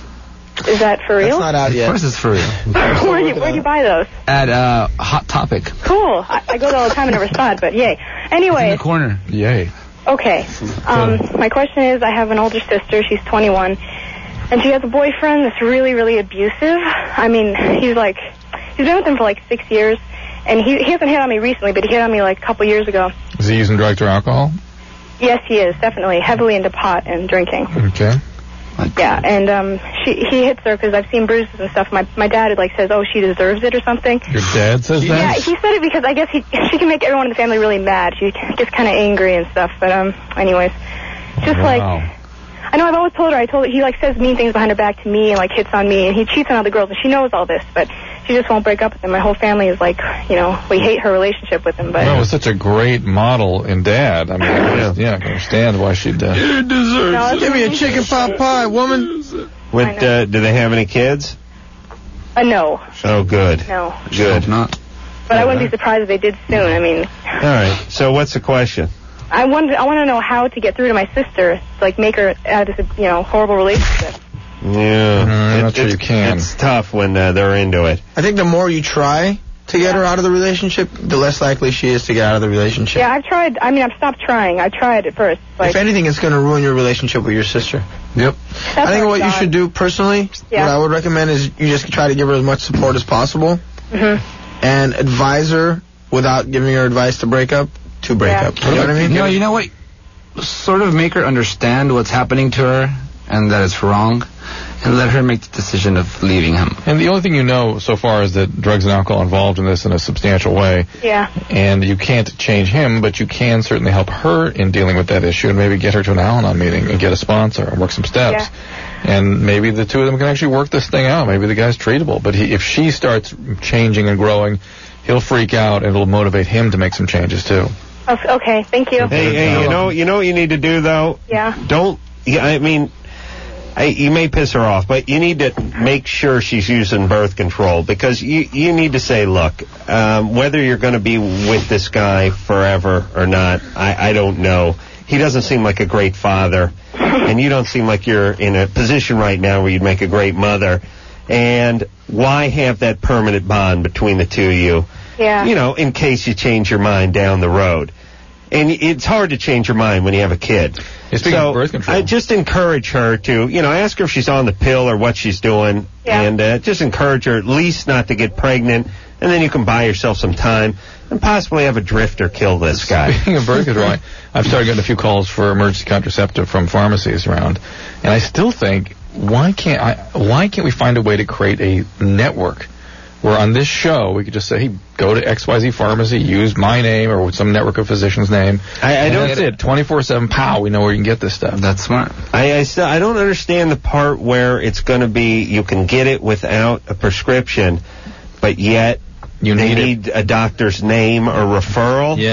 Is that for real? That's not out yet. Of course it's for real. Where'd you buy those? At Hot Topic. Cool. I go there all the time and never saw it, but yay. In Anyway, the corner. Yay. okay. My question is, I have an older sister. She's 21. And she has a boyfriend that's really, really abusive. I mean, he's been with him for like 6 years. And he hasn't hit on me recently, but he hit on me like a couple years ago. Is he using drugs or alcohol? Yes, he is, definitely. Heavily into pot and drinking. Okay. Yeah, and he hits her because I've seen bruises and stuff. My dad says, oh, she deserves it or something. Your dad says Yeah, that? he said it because I guess she can make everyone in the family really mad. She gets kind of angry and stuff. But anyways, just I know I've always told her. He says mean things behind her back to me and hits on me, and he cheats on other girls, and she knows all this, but she just won't break up with him. My whole family is we hate her relationship with him. But No, it's such a great model in Dad. I mean, I can understand why she'd. You deserve it. Give me a chicken pot pie, woman. Do they have any kids? No. Oh, good. No. Good. Not. But I wouldn't be surprised if they did soon. I mean, All right. So what's the question? I want to know how to get through to my sister, make her out of this, horrible relationship. Yeah. I'm not sure you can. It's tough when they're into it. I think the more you try to get her out of the relationship, the less likely she is to get out of the relationship. Yeah, I've tried. I mean, I've stopped trying. I tried at first. If anything, it's going to ruin your relationship with your sister. Yep. I think what you should do personally, what I would recommend is you just try to give her as much support as possible, and advise her without giving her advice to break up. You know what I mean? No, you know what? Sort of make her understand what's happening to her and that it's wrong, and let her make the decision of leaving him. And the only thing you know so far is that drugs and alcohol are involved in this in a substantial way. Yeah. And you can't change him, but you can certainly help her in dealing with that issue and maybe get her to an Al-Anon meeting and get a sponsor and work some steps. Yeah. And maybe the two of them can actually work this thing out. Maybe the guy's treatable. But if she starts changing and growing, he'll freak out and it'll motivate him to make some changes too. Okay, thank you. Hey, you know what you need to do though? Yeah. You may piss her off, but you need to make sure she's using birth control, because you need to say, look, whether you're going to be with this guy forever or not, I don't know. He doesn't seem like a great father, and you don't seem like you're in a position right now where you'd make a great mother. And why have that permanent bond between the two of you? Yeah. In case you change your mind down the road. And it's hard to change your mind when you have a kid. Speaking of birth control, I just encourage her to, ask her if she's on the pill or what she's doing, and just encourage her at least not to get pregnant, and then you can buy yourself some time and possibly have a drifter kill this guy. Speaking of birth control, I've started getting a few calls for emergency contraceptive from pharmacies around, and I still think, why can't we find a way to create a network where on this show we could just say, hey, go to XYZ Pharmacy, use my name or some network of physicians' name. That's it. 24/7, pow, we know where you can get this stuff. That's smart. I don't understand the part where it's going to be you can get it without a prescription, but yet you need a doctor's name or referral. Yeah.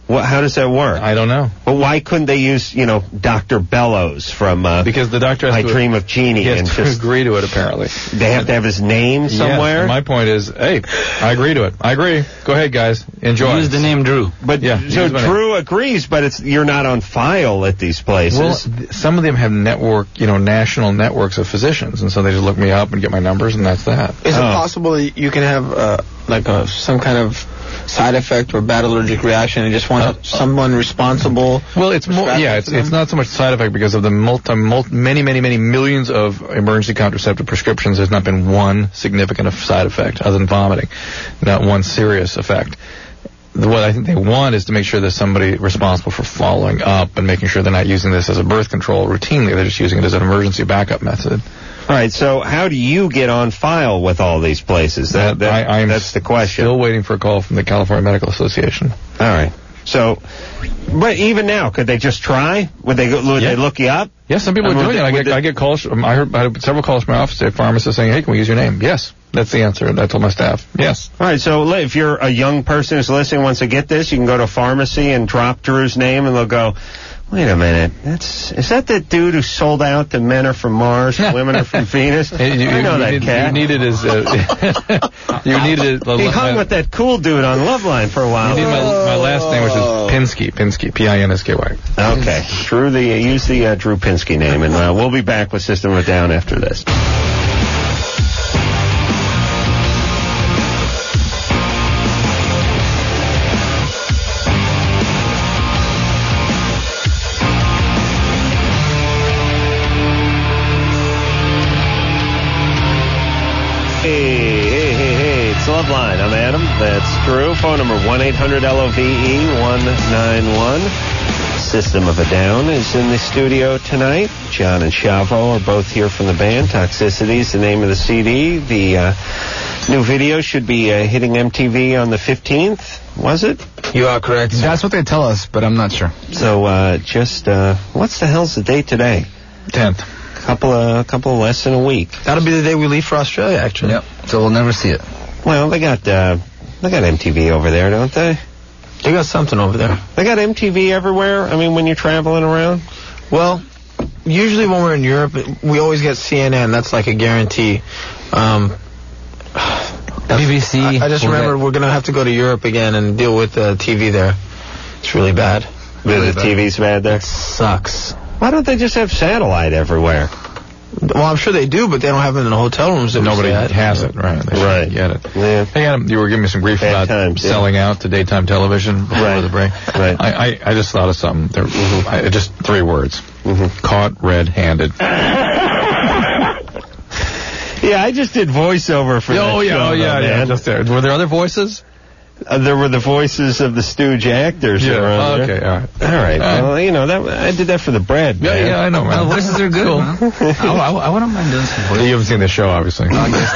How does that work? I don't know. But why couldn't they use, Dr. Bellows from because the doctor has I Dream of Jeannie? He has and to just agree to it, apparently. They have to have his name somewhere? Yes, and my point is, hey, I agree to it. I agree. Go ahead, guys. Enjoy. Use the name Drew. But so Drew agrees, but you're not on file at these places. Well, some of them have national networks of physicians, and so they just look me up and get my numbers, and that's that. Is it possible that you can have some kind of side effect or bad allergic reaction and just want someone responsible? Well, it's more, it's not so much side effect because of the many millions of emergency contraceptive prescriptions. There's not been one significant side effect other than vomiting, not one serious effect. What I think they want is to make sure there's somebody responsible for following up and making sure they're not using this as a birth control routinely. They're just using it as an emergency backup method. All right, so how do you get on file with all these places? That's the question. Still waiting for a call from the California Medical Association. All right. So, but even now, could they just try? Would they look you up? Yes, some people are doing it. I get calls. I had several calls from my office today, pharmacists saying, hey, can we use your name? Yes. That's the answer. I told my staff. Yes. All right, so if you're a young person who's listening wants to get this, you can go to a pharmacy and drop Drew's name, and they'll go, wait a minute, is that the dude who sold out to Men Are From Mars, Women Are From Venus? I know that cat. You needed his... He hung with that cool dude on Loveline for a while. You need my last name, which is Pinsky, P-I-N-S-K-Y. Okay, use the Drew Pinsky name, and we'll be back with System of a Down after this. Hey, it's Loveline. I'm Adam. That's Drew. Phone number 1-800-LOVE-191. System of a Down is in the studio tonight. John and Chavo are both here from the band. Toxicity is the name of the CD. The new video should be hitting MTV on the 15th, was it? You are correct. That's what they tell us, but I'm not sure. So what's the hell's the date today? 10th. Couple of less than a week. That'll be the day we leave for Australia, actually. Yep. So we'll never see it. Well, they got MTV over there, don't they? They got something over there. They got MTV everywhere. I mean, when you're traveling around. Well, usually when we're in Europe, we always get CNN. That's like a guarantee. BBC. I just remember we're gonna have to go to Europe again and deal with the TV there. It's really bad. The TV's bad there. It sucks. Why don't they just have satellite everywhere? Well, I'm sure they do, but they don't have it in the hotel rooms. Nobody has it, right? They get it. Yeah. Hey, Adam, you were giving me some grief about selling out to daytime television before the break. Right. I just thought of something. Just 3 words. Caught red-handed. Yeah, I just did voiceover for that show. Yeah. Just there. Were there other voices? There were the voices of the Stooge actors. Yeah. Okay. All right. Well, I did that for the bread. Man. Yeah, I know, man. The voices are good. Cool. I wouldn't mind doing some voices. You haven't seen the show, obviously. No, I guess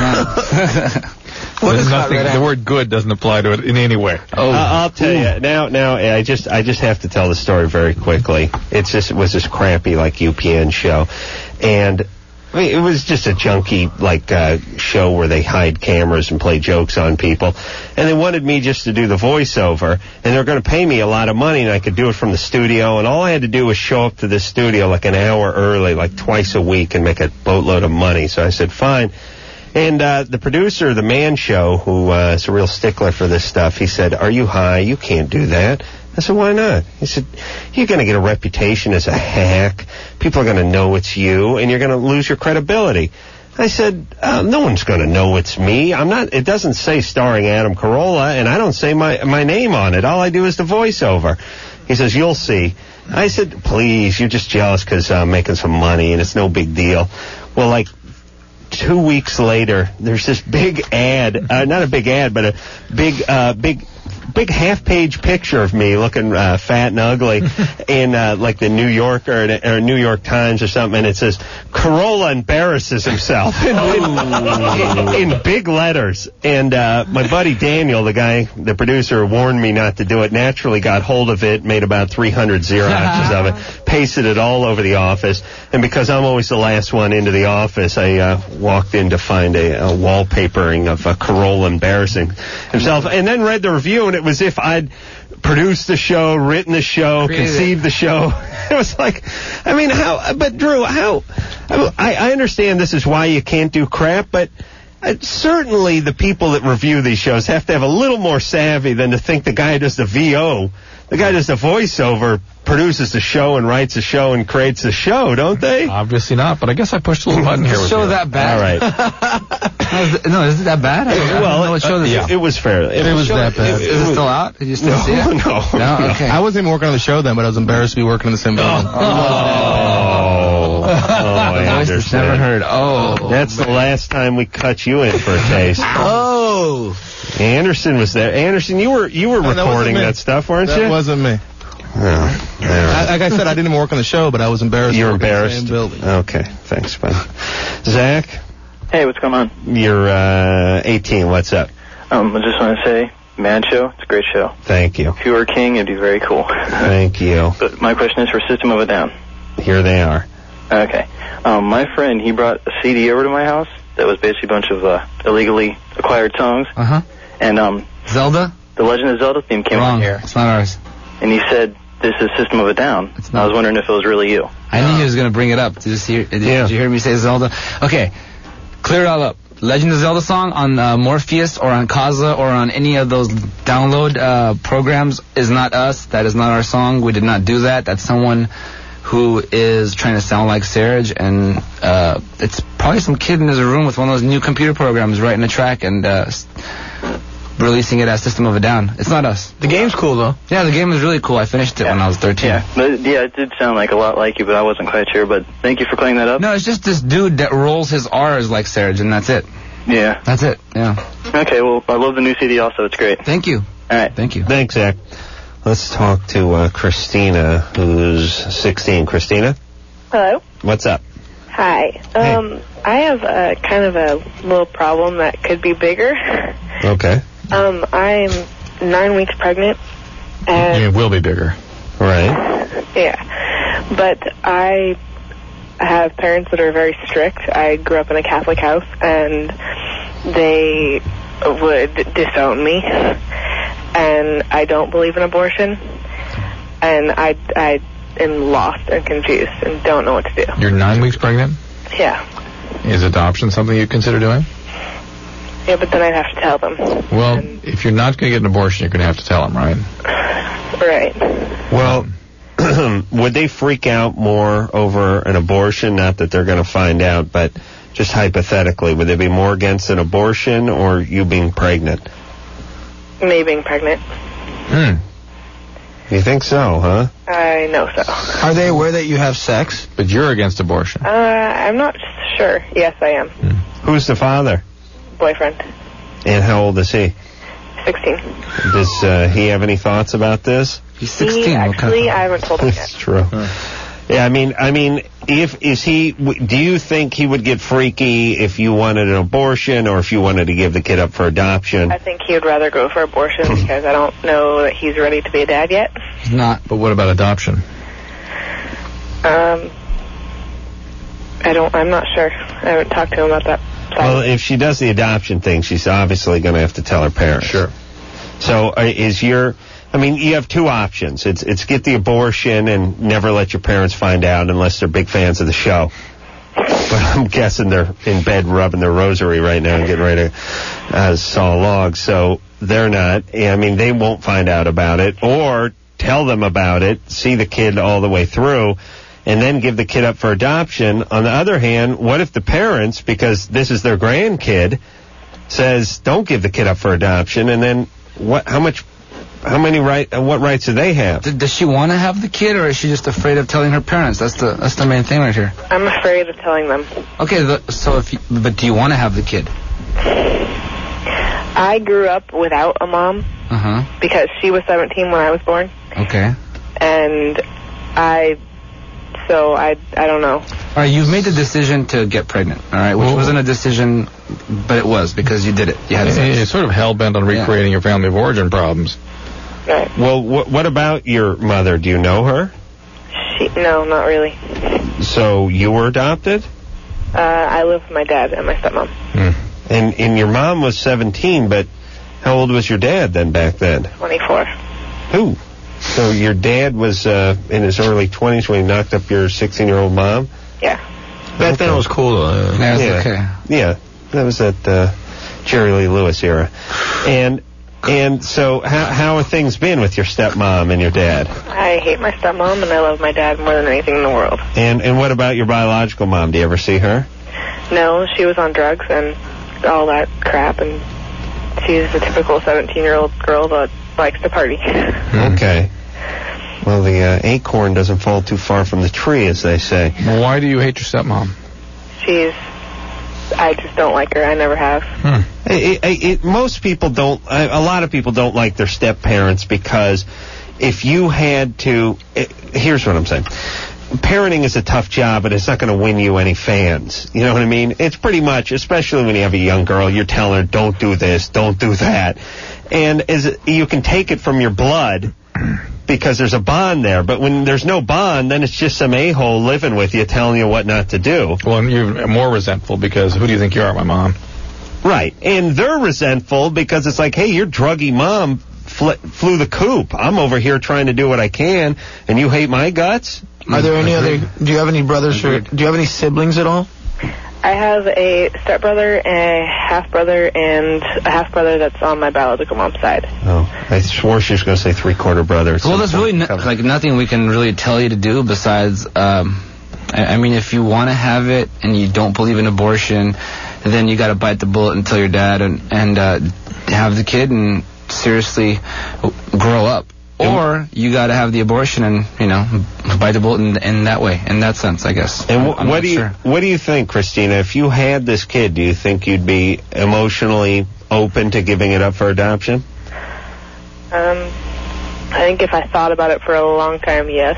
not. The word "good" doesn't apply to it in any way. I'll tell you now. I just have to tell the story very quickly. It was this crappy UPN show, and. I mean, it was just a junky, show where they hide cameras and play jokes on people. And they wanted me just to do the voiceover. And they're going to pay me a lot of money, and I could do it from the studio. And all I had to do was show up to the studio an hour early, twice a week, and make a boatload of money. So I said, fine. And the producer of The Man Show, who is a real stickler for this stuff, he said, are you high? You can't do that. I said, why not? He said, you're going to get a reputation as a hack. People are going to know it's you, and you're going to lose your credibility. I said, no one's going to know it's me. I'm not. It doesn't say starring Adam Carolla, and I don't say my name on it. All I do is the voiceover. He says, you'll see. I said, please, you're just jealous because I'm making some money, and it's no big deal. Well, 2 weeks later, there's this big ad, not a big ad, but a big half-page picture of me looking fat and ugly in the New Yorker or New York Times or something, and it says, Carolla embarrasses himself in big letters. And my buddy Daniel, the producer, warned me not to do it, naturally got hold of it, made about 300 Xeroxes of it, pasted it all over the office, and because I'm always the last one into the office, I walked in to find a wallpapering of Carolla embarrassing himself, and then read the review, and and it was if I'd produced the show, written the show, conceived the show. It was like, I mean, how? But Drew, how? I understand this is why you can't do crap, but certainly the people that review these shows have to have a little more savvy than to think the guy who does the VO, the guy who does the voiceover, produces the show and writes the show and creates the show, don't they? Obviously not, but I guess I pushed a little button here. Show that bad? All right. No, is it that bad? I don't know what show this is. It was fair. It was that bad. Is it still out? Did you still see it? No. Okay. I wasn't even working on the show then, but I was embarrassed to be working in the same building. I understand. Never heard. That's the last time we cut you in for a taste. Anderson was there. Anderson, you were recording that stuff, weren't you? That wasn't me. Like I said, I didn't even work on the show, but I was embarrassed. You're to work embarrassed? in the same building. Okay, thanks, man. Zach? Hey, what's going on? You're 18. What's up? I just want to say, man show, it's a great show. Thank you. If you were a king, it'd be very cool. Thank you. But my question is for System of a Down. Here they are. Okay. My friend, he brought a CD over to my house that was basically a bunch of illegally acquired songs. Uh-huh. And Zelda? The Legend of Zelda theme came Wrong. on here. It's not ours. And he said, this is System of a Down. It's I was wondering if it was really you. I knew he was going to bring it up. Did you hear me say Zelda? Okay. Clear it all up. Legend of Zelda song on Morpheus or on Kaza or on any of those download programs is not us. That is not our song. We did not do that. That's someone who is trying to sound like Serge, and it's probably some kid in his room with one of those new computer programs writing a track and releasing it as System of a Down. It's not us. The game's cool, though. Yeah, the game is really cool. I finished it when I was 13. Yeah, it did sound like a lot like you, but I wasn't quite sure. But thank you for clearing that up. No, it's just this dude that rolls his R's like Serge, and that's it. Yeah. That's it, yeah. Okay, well, I love the new CD also. It's great. Thank you. All right. Thank you. Thanks, Zach. Let's talk to Christina, who's 16. Christina? Hello. What's up? Hi. I have kind of a little problem that could be bigger. Okay. I'm 9 weeks pregnant. And It will be bigger. Right. Yeah. But I have parents that are very strict. I grew up in a Catholic house, and they would disown me. And I don't believe in abortion. And I am lost and confused and don't know what to do. You're 9 weeks pregnant? Yeah. Is adoption something you'd consider doing? Yeah, but then I'd have to tell them. Well, if you're not going to get an abortion, you're going to have to tell them, right? Right. Well, would they freak out more over an abortion? Not that they're going to find out, but just hypothetically, would they be more against an abortion or you being pregnant? Me being pregnant. You think so, huh? I know so. Are they aware that you have sex? But you're against abortion. I'm not sure. Yes, I am. Who's the father? Boyfriend. And how old is he? 16. Does he have any thoughts about this? He's 16. Actually, I haven't told him yet. That's true. Yeah, I mean, do you think he would get freaky if you wanted an abortion or if you wanted to give the kid up for adoption? I think he would rather go for abortion because I don't know that he's ready to be a dad yet. He's not. But what about adoption? I'm not sure. I haven't talked to him about that. Well, if she does the adoption thing, she's obviously going to have to tell her parents. Sure. So you have two options. It's get the abortion and never let your parents find out unless they're big fans of the show. But I'm guessing they're in bed rubbing their rosary right now and getting ready to saw logs. So they're not. I mean, they won't find out about it. Or tell them about it, see the kid all the way through, and then give the kid up for adoption. On the other hand, what if the parents, because this is their grandkid, says don't give the kid up for adoption, and then what rights do they have? Does she want to have the kid, or is she just afraid of telling her parents? That's the main thing right here. I'm afraid of telling them. Okay, but do you want to have the kid? I grew up without a mom because she was 17 when I was born. Okay. And I don't know. All right, you've made the decision to get pregnant, all right, which wasn't a decision, but it was because you did it. You had sex. It's sort of hell-bent on recreating your family of origin problems. Right. Well, what about your mother? Do you know her? No, not really. So you were adopted? I live with my dad and my stepmom. And your mom was 17, but How old was your dad then back then? 24. Who? So your dad was in his early 20s when he knocked up your 16-year-old mom? Yeah. Back then it was cool, though. Yeah, it was okay. Yeah, that was that Jerry Lee Lewis era. And so how have things been with your stepmom and your dad? I hate my stepmom, and I love my dad more than anything in the world. And what about your biological mom? Do you ever see her? No, she was on drugs and all that crap, and she's a typical 17-year-old girl that likes to party. Okay. Well, the acorn doesn't fall too far from the tree, as they say. Well, why do you hate your stepmom? I just don't like her. I never have. Most people don't, a lot of people don't like their step-parents because if you had to, here's what I'm saying. Parenting is a tough job, but it's not going to win you any fans. You know what I mean? It's pretty much, especially when you have a young girl, you're telling her, don't do this, don't do that. And you can take it from your blood because there's a bond there. But when there's no bond, then it's just some a-hole living with you telling you what not to do. Well, and you're more resentful because who do you think you are, my mom? Right. And they're resentful because it's like, hey, your druggy mom flew the coop. I'm over here trying to do what I can, and you hate my guts? Are there any other, do you have any brothers or do you have any siblings at all? I have a stepbrother, a half-brother, and a half-brother that's on my biological mom's side. Oh, I swore she was going to say three-quarter brother. Well, there's really nothing we can really tell you to do besides, I mean, if you want to have it and you don't believe in abortion, then you got to bite the bullet and tell your dad and have the kid and seriously grow up. Or you got to have the abortion and, you know, bite the bullet in that way, in that sense, I guess. And what do you think, Christina? If you had this kid, do you think you'd be emotionally open to giving it up for adoption? I think if I thought about it for a long time, yes.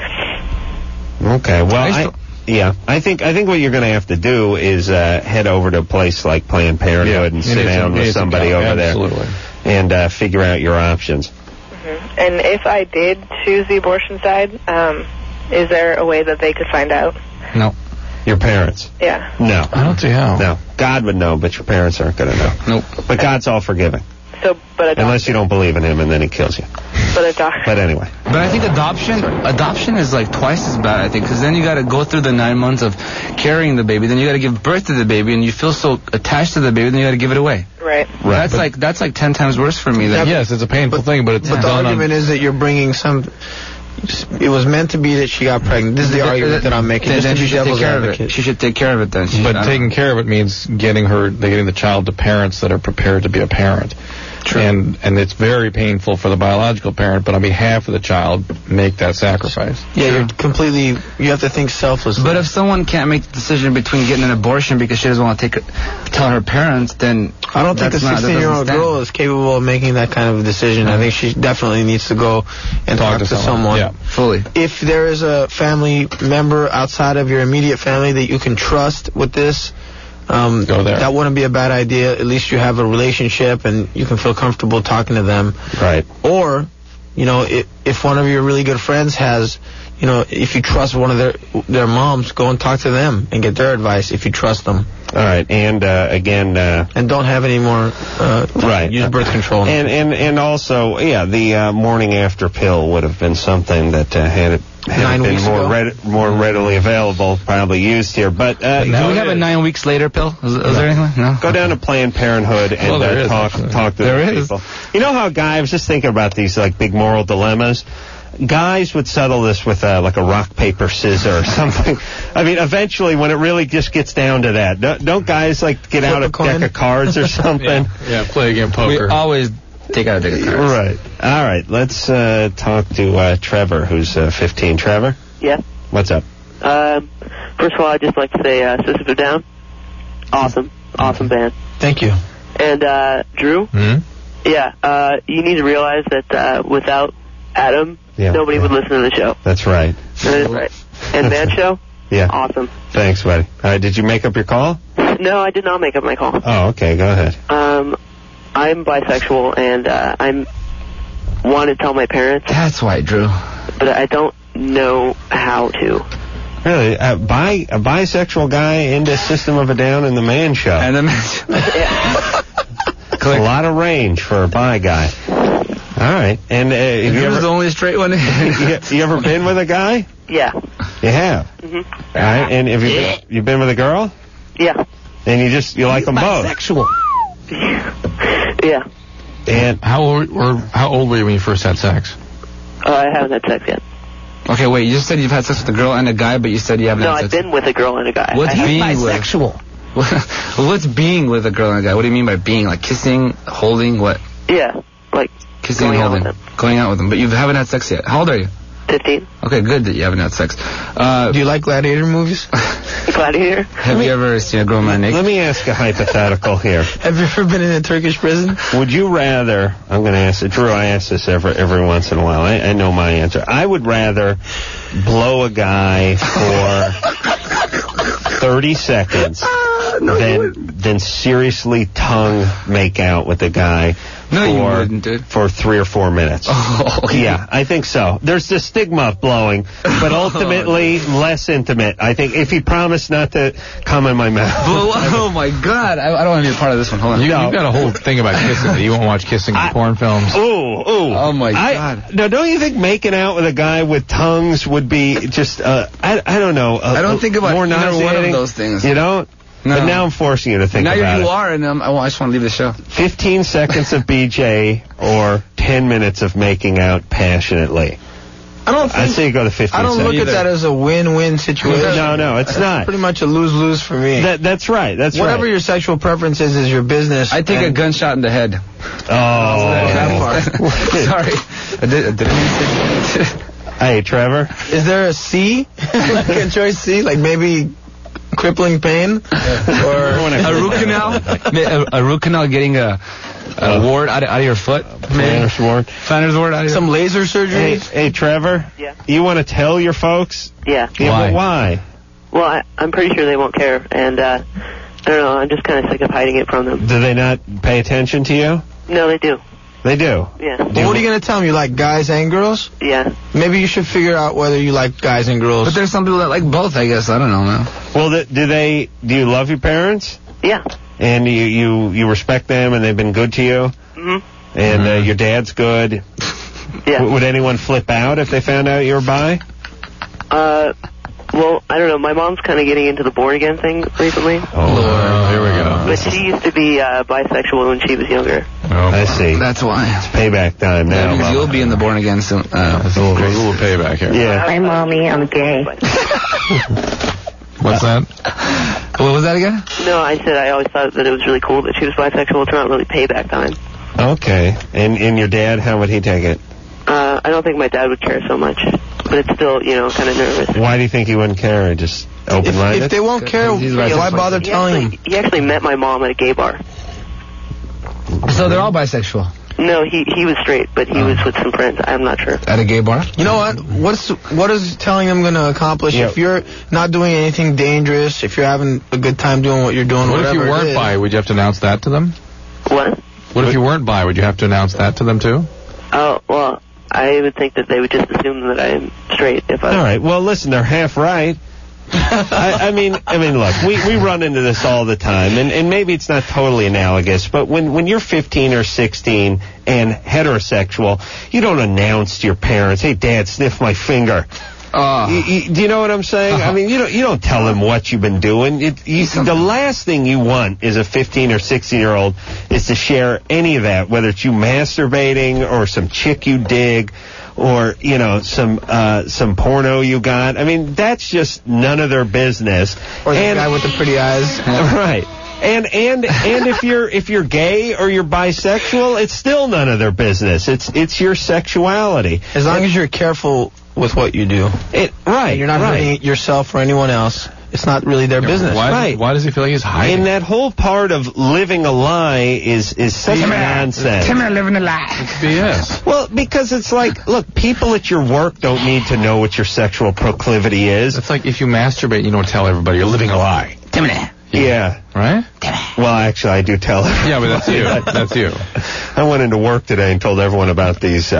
Okay, well, I think what you're going to have to do is head over to a place like Planned Parenthood and sit down with somebody over there and figure out your options. And if I did choose the abortion side, is there a way that they could find out? No. Your parents? Yeah. No. I don't see how. No. God would know, but your parents aren't going to know. Nope. But God's all forgiving. So, but unless you don't believe in him and then he kills you. But anyway. But I think adoption is like twice as bad, I think, because then you got to go through the 9 months of carrying the baby, then you got to give birth to the baby, and you feel so attached to the baby, then you got to give it away. Right. That's like 10 times worse for me. Yes, it's a painful thing, but it's the argument is that you're bringing some. It was meant to be that she got pregnant. This is the argument that I'm making. Then she should take care of it. She should take care of it then. But taking care of it means getting the child to parents that are prepared to be a parent. True. And it's very painful for the biological parent, but on behalf of the child, make that sacrifice. Yeah, you have to think selflessly. But if someone can't make the decision between getting an abortion because she doesn't want to tell her parents, then I don't think the 16-year-old girl is capable of making that kind of decision. I think she definitely needs to go and talk to someone. Yeah, fully. If there is a family member outside of your immediate family that you can trust with this, go there. That wouldn't be a bad idea. At least you have a relationship and you can feel comfortable talking to them. Right. Or, you know, if one of your really good friends has, you know, if you trust one of their moms, go and talk to them and get their advice if you trust them. All right, and again, and don't have any more use birth control. And also, the morning after pill would have been something that had it been more readily available, probably used here. But do we have a 9 weeks later pill? Is there anything? No. Go down to Planned Parenthood and talk to those people. You know how I was just thinking about these like big moral dilemmas. Guys would settle this with like a rock, paper, scissor or something. I mean, eventually, when it really just gets down to that, don't guys like get out a deck of cards or something? Yeah, play a game of poker. We always take out a deck of cards. Right. All right. Let's talk to Trevor, who's 15. Trevor? Yeah. What's up? First of all, I'd just like to say System of a Down. Awesome band. Thank you. And Drew? Yeah, you need to realize that without Adam, nobody would listen to the show. That's right. That is right. And Man Show? Yeah. Awesome. Thanks, buddy. All right, did you make up your call? No, I did not make up my call. Oh, okay. Go ahead. I'm bisexual, and I want to tell my parents. That's why, Drew. But I don't know how to. Really? A bisexual guy into System of a Down and the Man Show? And the Man Show. a lot of range for a bi guy. All right. And have you ever the only straight one? you ever been with a guy? Yeah. You have. Mm-hmm. All right. And have you been with a girl? Yeah. And you like them both? Bisexual. Yeah. And how old were you when you first had sex? I haven't had sex yet. Okay, wait. You just said you've had sex with a girl and a guy, but you said you haven't had sex. No, I've been with a girl and a guy. What's being bisexual? What's being with a girl and a guy? What do you mean by being? Like kissing, holding, what? Yeah, like kissing and holding. Going out with them. But you haven't had sex yet. How old are you? 15. Okay, good that you haven't had sex. Do you like gladiator movies? Gladiator? Have you ever seen a girl naked? Let me ask a hypothetical here. Have you ever been in a Turkish prison? Would you rather, I'm going to ask it, Drew, I ask this every once in a while. I know my answer. I would rather blow a guy for 30 seconds than seriously tongue make out with a guy for 3 or 4 minutes. Oh, okay. Yeah, I think so. There's the stigma of blowing, but ultimately less intimate. I think if he promised not to come in my mouth. Oh my God! I don't want to be a part of this one. Hold on. You've got a whole thing about kissing. You won't watch kissing in porn films. Ooh. Oh my God! Now, don't you think making out with a guy with tongues would be just? I don't know. I don't think about more either one of those things. You don't. No. But now I'm forcing you to think about it. Now you are, and I just want to leave the show. 15 seconds of BJ or 10 minutes of making out passionately. I say you go to 15 seconds. I don't look at that as a win-win situation. No, it's not. Pretty much a lose-lose for me. That's right. Whatever your sexual preference is your business. I take a gunshot in the head. Oh. Sorry. I didn't. Hey, Trevor. Is there a C? Like a choice C? Like maybe crippling pain? Or a root canal? A root canal getting a wart out of your foot? Planner's wart. Planner's wart out of your Some laser surgery? Hey, Trevor. Yeah. You want to tell your folks? Yeah. Why? Well, I'm pretty sure they won't care, and I don't know, I'm just kind of sick of hiding it from them. Do they not pay attention to you? No, they do. They do? Yeah. But what are you going to tell them? You like guys and girls? Yeah. Maybe you should figure out whether you like guys and girls. But there's some people that like both, I guess. I don't know, man. Well, do you love your parents? Yeah. And you respect them and they've been good to you? Mm-hmm. And your dad's good? Yeah. Would anyone flip out if they found out you were bi? Well, I don't know. My mom's kind of getting into the born again thing recently. Oh, here we go. But she used to be bisexual when she was younger. Oh, I see. That's why. It's payback time now. Yeah, because you'll be in the born again soon. There's a little payback here. Yeah. Hi, Mommy. I'm gay. What's that? What was that again? No, I said I always thought that it was really cool that she was bisexual. It's not really payback time. Okay. And your dad, how would he take it? I don't think my dad would care so much. But it's still, kind of nervous. Why do you think he wouldn't care? Just open-minded? If they won't care, why bother telling him? He actually met my mom at a gay bar. So they're all bisexual? No, he was straight, but he was with some friends. I'm not sure. At a gay bar? You know what? What is telling them going to accomplish if you're not doing anything dangerous, if you're having a good time doing what you're doing, What if you weren't bi? Would you have to announce that to them? What? What if you weren't bi? Would you have to announce that to them, too? Oh, well, I would think that they would just assume that I'm straight if I... All right. Well, listen, they're half right. I mean, look, we run into this all the time, and maybe it's not totally analogous, but when you're 15 or 16 and heterosexual, you don't announce to your parents, "Hey, Dad, sniff my finger." Do you know what I'm saying? I mean, you don't tell them what you've been doing. The last thing you want is a 15 or 16-year-old is to share any of that, whether it's you masturbating or some chick you dig or, some porno you got. I mean, that's just none of their business. Or the guy with the pretty eyes. Right. And if you're gay or you're bisexual, it's still none of their business. It's your sexuality. As long as you're careful with what you do. Right. You're not hurting it yourself or anyone else. It's not really their business. Right. Why does he feel like he's hiding? And that whole part of living a lie is such nonsense. Tim and living a lie. It's BS. Well, because it's like, look, people at your work don't need to know what your sexual proclivity is. It's like if you masturbate, you don't tell everybody. You're living a lie. Tim and Yeah. Right? Well, actually, I do tell everyone. Yeah, but that's you. That's you. I went into work today and told everyone about these.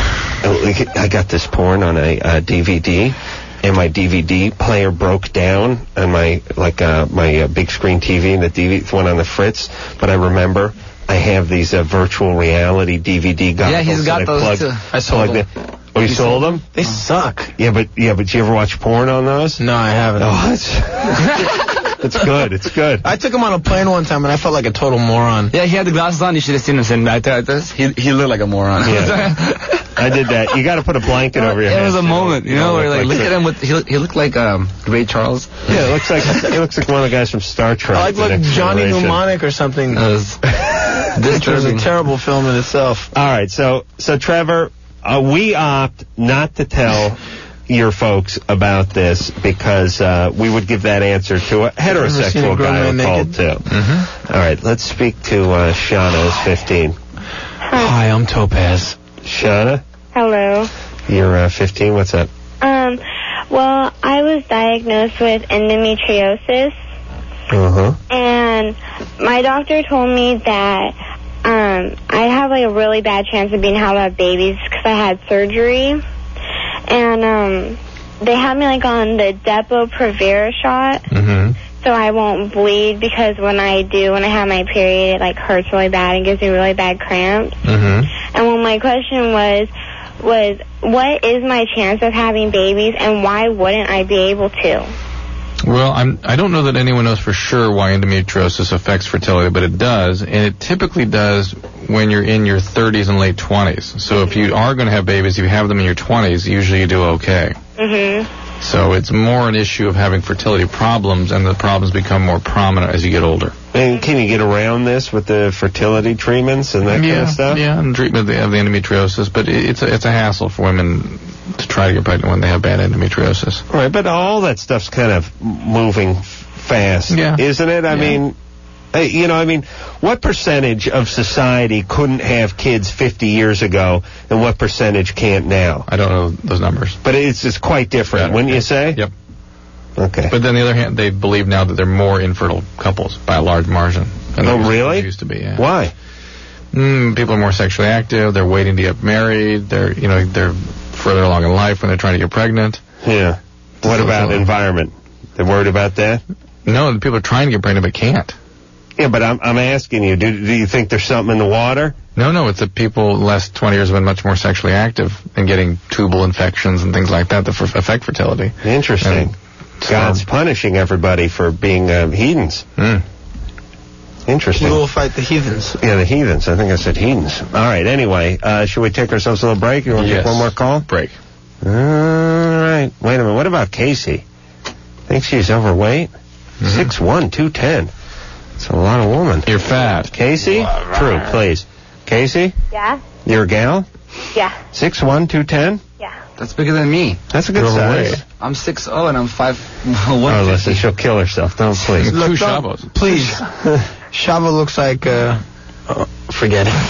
I got this porn on a DVD, and my DVD player broke down on my big screen TV, and the DVD went on the fritz. But I remember I have these virtual reality DVD goggles. Yeah, he's got those too. I sold them. Oh, you sold them? They suck. Yeah, but you ever watch porn on those? No, I haven't. Oh, it's good. It's good. I took him on a plane one time, and I felt like a total moron. Yeah, he had the glasses on. You should have seen him sitting back there. He looked like a moron. Yeah. I did that. You got to put a blanket over your head. It was a moment, where like look at him with he looked like Ray Charles. Yeah, it looks like one of the guys from Star Trek. I like Johnny Mnemonic or something. This was a terrible film in itself. All right, so Trevor, we opt not to tell your folks about this because we would give that answer to a heterosexual guy who called too. Mm-hmm. All right, let's speak to Shauna, who's 15. Hi, I'm Topaz. Shauna? Hello. You're 15. What's up? Well, I was diagnosed with endometriosis. Uh-huh. And my doctor told me that I have like a really bad chance of being able to have babies because I had surgery. And they had me like on the Depo-Provera shot. Mm-hmm. So I won't bleed because when I have my period, it like hurts really bad and gives me really bad cramps. Mm-hmm. And well, my question was what is my chance of having babies and why wouldn't I be able to? Well, I don't know that anyone knows for sure why endometriosis affects fertility, but it does, and it typically does when you're in your 30s and late 20s. So if you are going to have babies, if you have them in your 20s, usually you do okay. Mm-hmm. So it's more an issue of having fertility problems, and the problems become more prominent as you get older. And can you get around this with the fertility treatments and that kind of stuff? Yeah, and treatment of the endometriosis, but it's a hassle for women to try to get pregnant when they have bad endometriosis. Right, but all that stuff's kind of moving fast, isn't it? I mean, what percentage of society couldn't have kids 50 years ago, and what percentage can't now? I don't know those numbers. But it's quite different, wouldn't you say? Yep. Okay. But then on the other hand, they believe now that they're more infertile couples by a large margin. Oh, really? Used to be, yeah. Why? People are more sexually active. They're waiting to get married. They're further along in life when they're trying to get pregnant. Yeah. What about environment? They're worried about that? No, people are trying to get pregnant but can't. Yeah, but I'm asking you, do you think there's something in the water? No, it's that people less 20 years have been much more sexually active and getting tubal infections and things like that affect fertility. Interesting. God's punishing everybody for being heathens. Interesting. We will fight the heathens. Yeah, the heathens. I think I said heathens. All right, anyway, should we take ourselves a little break? You want to take one more call? Break. All right. Wait a minute. What about Casey? Think she's overweight? 6'1", 210. That's a lot of woman. You're fat. Casey? True, please. Casey? Yeah? You're a gal? Yeah. 6'1", 210? Yeah. That's bigger than me. That's a good size. I'm 6'0" and I'm 5'1". Oh, listen, she'll kill herself. Don't please. Look, Two Shavos. Please. Shava looks like, forget it.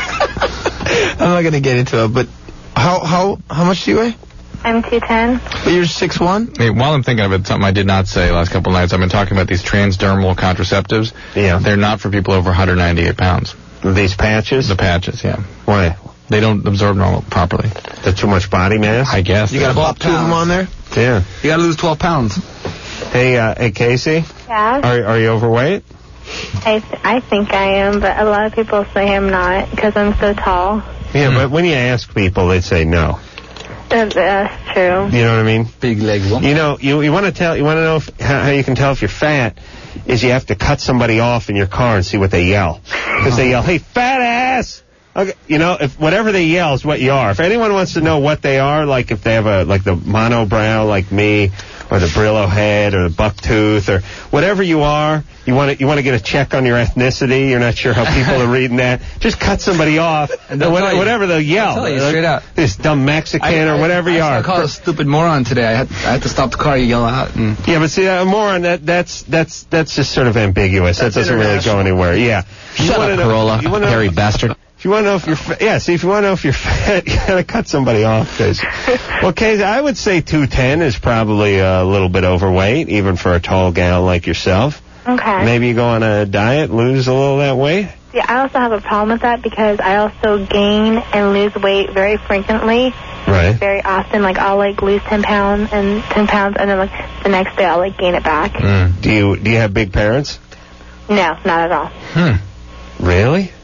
I'm not going to get into it, but how much do you weigh? I'm 210. But you're 6'1"? Hey, while I'm thinking of it, something I did not say last couple of nights, I've been talking about these transdermal contraceptives. Yeah. They're not for people over 198 pounds. These patches? The patches, yeah. Why? They don't absorb properly. That's too much body mass? I guess. You got to pop 2 of them on there? Yeah. You got to lose 12 pounds. Hey, Casey? Yeah? Are you overweight? I think I am, but a lot of people say I'm not because I'm so tall. Yeah, but when you ask people, they say no. That's true. You know what I mean? Big leg woman. You know, you want to know how you can tell if you're fat is you have to cut somebody off in your car and see what they yell. Because they yell, "Hey, fat ass!" Okay, if whatever they yell is what you are. If anyone wants to know what they are, like if they have like the monobrow like me, or the Brillo head, or the buck tooth, or whatever you are, you want to get a check on your ethnicity. You're not sure how people are reading that. Just cut somebody off, and whatever they'll yell. I'll tell you straight out. This dumb Mexican or whatever you are. I called a stupid moron today. I had to stop the car. You yell out. Yeah, but see, a moron that's just sort of ambiguous. That doesn't really go anywhere. Yeah. Shut up, Corolla, hairy bastard. If you want to know if you're if you want to know if you're fat, you gotta cut somebody off. Casey, I would say 210 is probably a little bit overweight, even for a tall gal like yourself. Okay. Maybe you go on a diet, lose a little of that weight. Yeah, I also have a problem with that because I also gain and lose weight very frequently. Right. Very often, like I'll lose 10 pounds, and then the next day I'll gain it back. Do you have big parents? No, not at all. Really?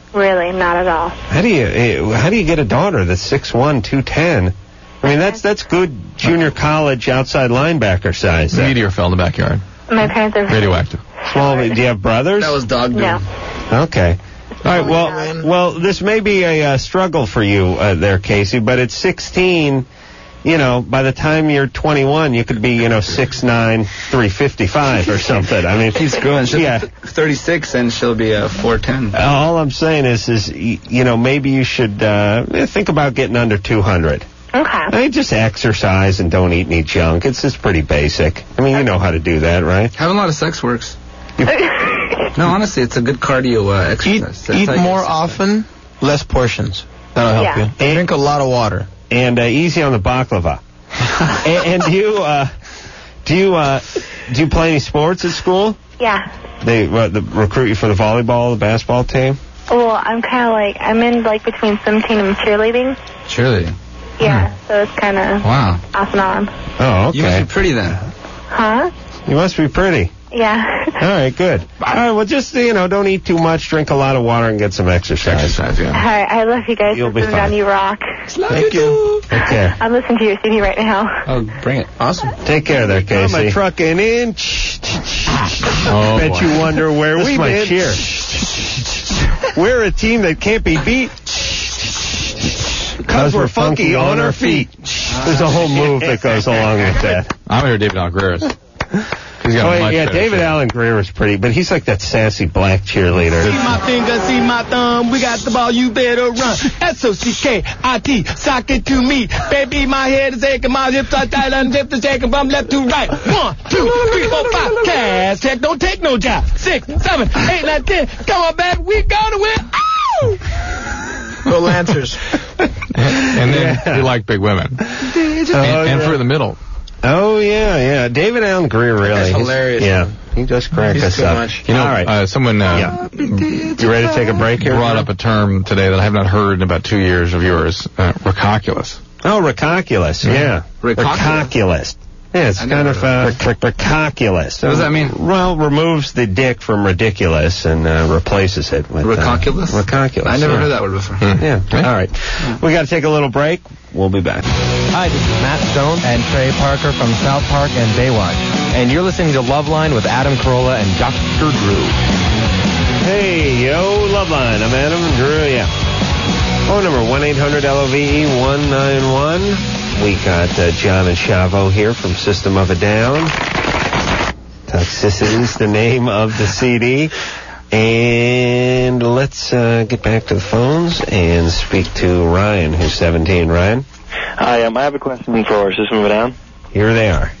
Really, not at all. How do you get a daughter that's 6'1", 210? I mean, that's good junior college outside linebacker size. Meteor fell in the backyard. My parents are radioactive. Small. Do you have brothers? That was dog dude. No. Okay. All right. Well, this may be a struggle for you there, Casey. But at 16, you know, by the time you're 21, you could be, 6'9", 355 or something. I mean, Keeps growing. She'll be 36 and she'll be 4'10". All I'm saying is maybe you should think about getting under 200. Okay. I mean, just exercise and don't eat any junk. It's just pretty basic. I mean, you know how to do that, right? Having a lot of sex works. No, honestly, it's a good cardio exercise. Eat more often, less portions. That'll help you. And drink a lot of water. And easy on the baklava. and do you play any sports at school? Yeah. They recruit you for the volleyball, the basketball team? Well, I'm kind of I'm in between swim team and cheerleading. Cheerleading. Yeah, so it's kind of off and on. Oh, okay. You must be pretty then. Huh? You must be pretty. Yeah. All right, good. All right, well, just, don't eat too much, drink a lot of water, and get some exercise. All right, I love you guys. You'll be fine. Down, you rock. Thank you. Take care. I'm listening to your CD right now. Oh, bring it. Awesome. Take care there, Casey. I'm trucking in. Bet you wonder where we've been. Cheer. We're a team that can't be beat. Because we're funky on our feet. There's a whole move that goes along with that. I'm here, David Allen Greer. David Allen Greer is pretty, but he's like that sassy black cheerleader. See my finger, see my thumb, we got the ball, you better run. S-O-C-K-I-T, sock it to me. Baby, my head is aching, my hips are tight, unzip the shaking from left to right. 1, 2, 3, 4, 5, cash check, don't take no job. 6, 7, 8, 9, 10, come on back, we gonna win. Ow! Go Lancers. And then you like big women. And for the middle. Oh, yeah. David Allen Greer, really. That's hilarious. Yeah, he does crack us too up. much. All right. Someone you ready to take a break here? Brought up a term today that I have not heard in about 2 years of yours, rickoculus. Oh, rickoculus, yeah. Rickoculus. Yeah, it's kind of rickoculus. What does that mean? Well, removes the dick from ridiculous and replaces it with rickoculus. Rickoculus. I never heard that word before. Yeah. All right. We got to take a little break. We'll be back. Hi, this is Matt Stone and Trey Parker from South Park and Baywatch, and you're listening to Loveline with Adam Carolla and Dr. Drew. Hey, yo, Loveline. I'm Adam Drew. Yeah. Phone number 1-800-LOVE-191. We got John and Chavo here from System of a Down. Toxicity's the name of the CD. And let's get back to the phones and speak to Ryan, who's 17. Ryan? Hi, I have a question for System of a Down. Here they are.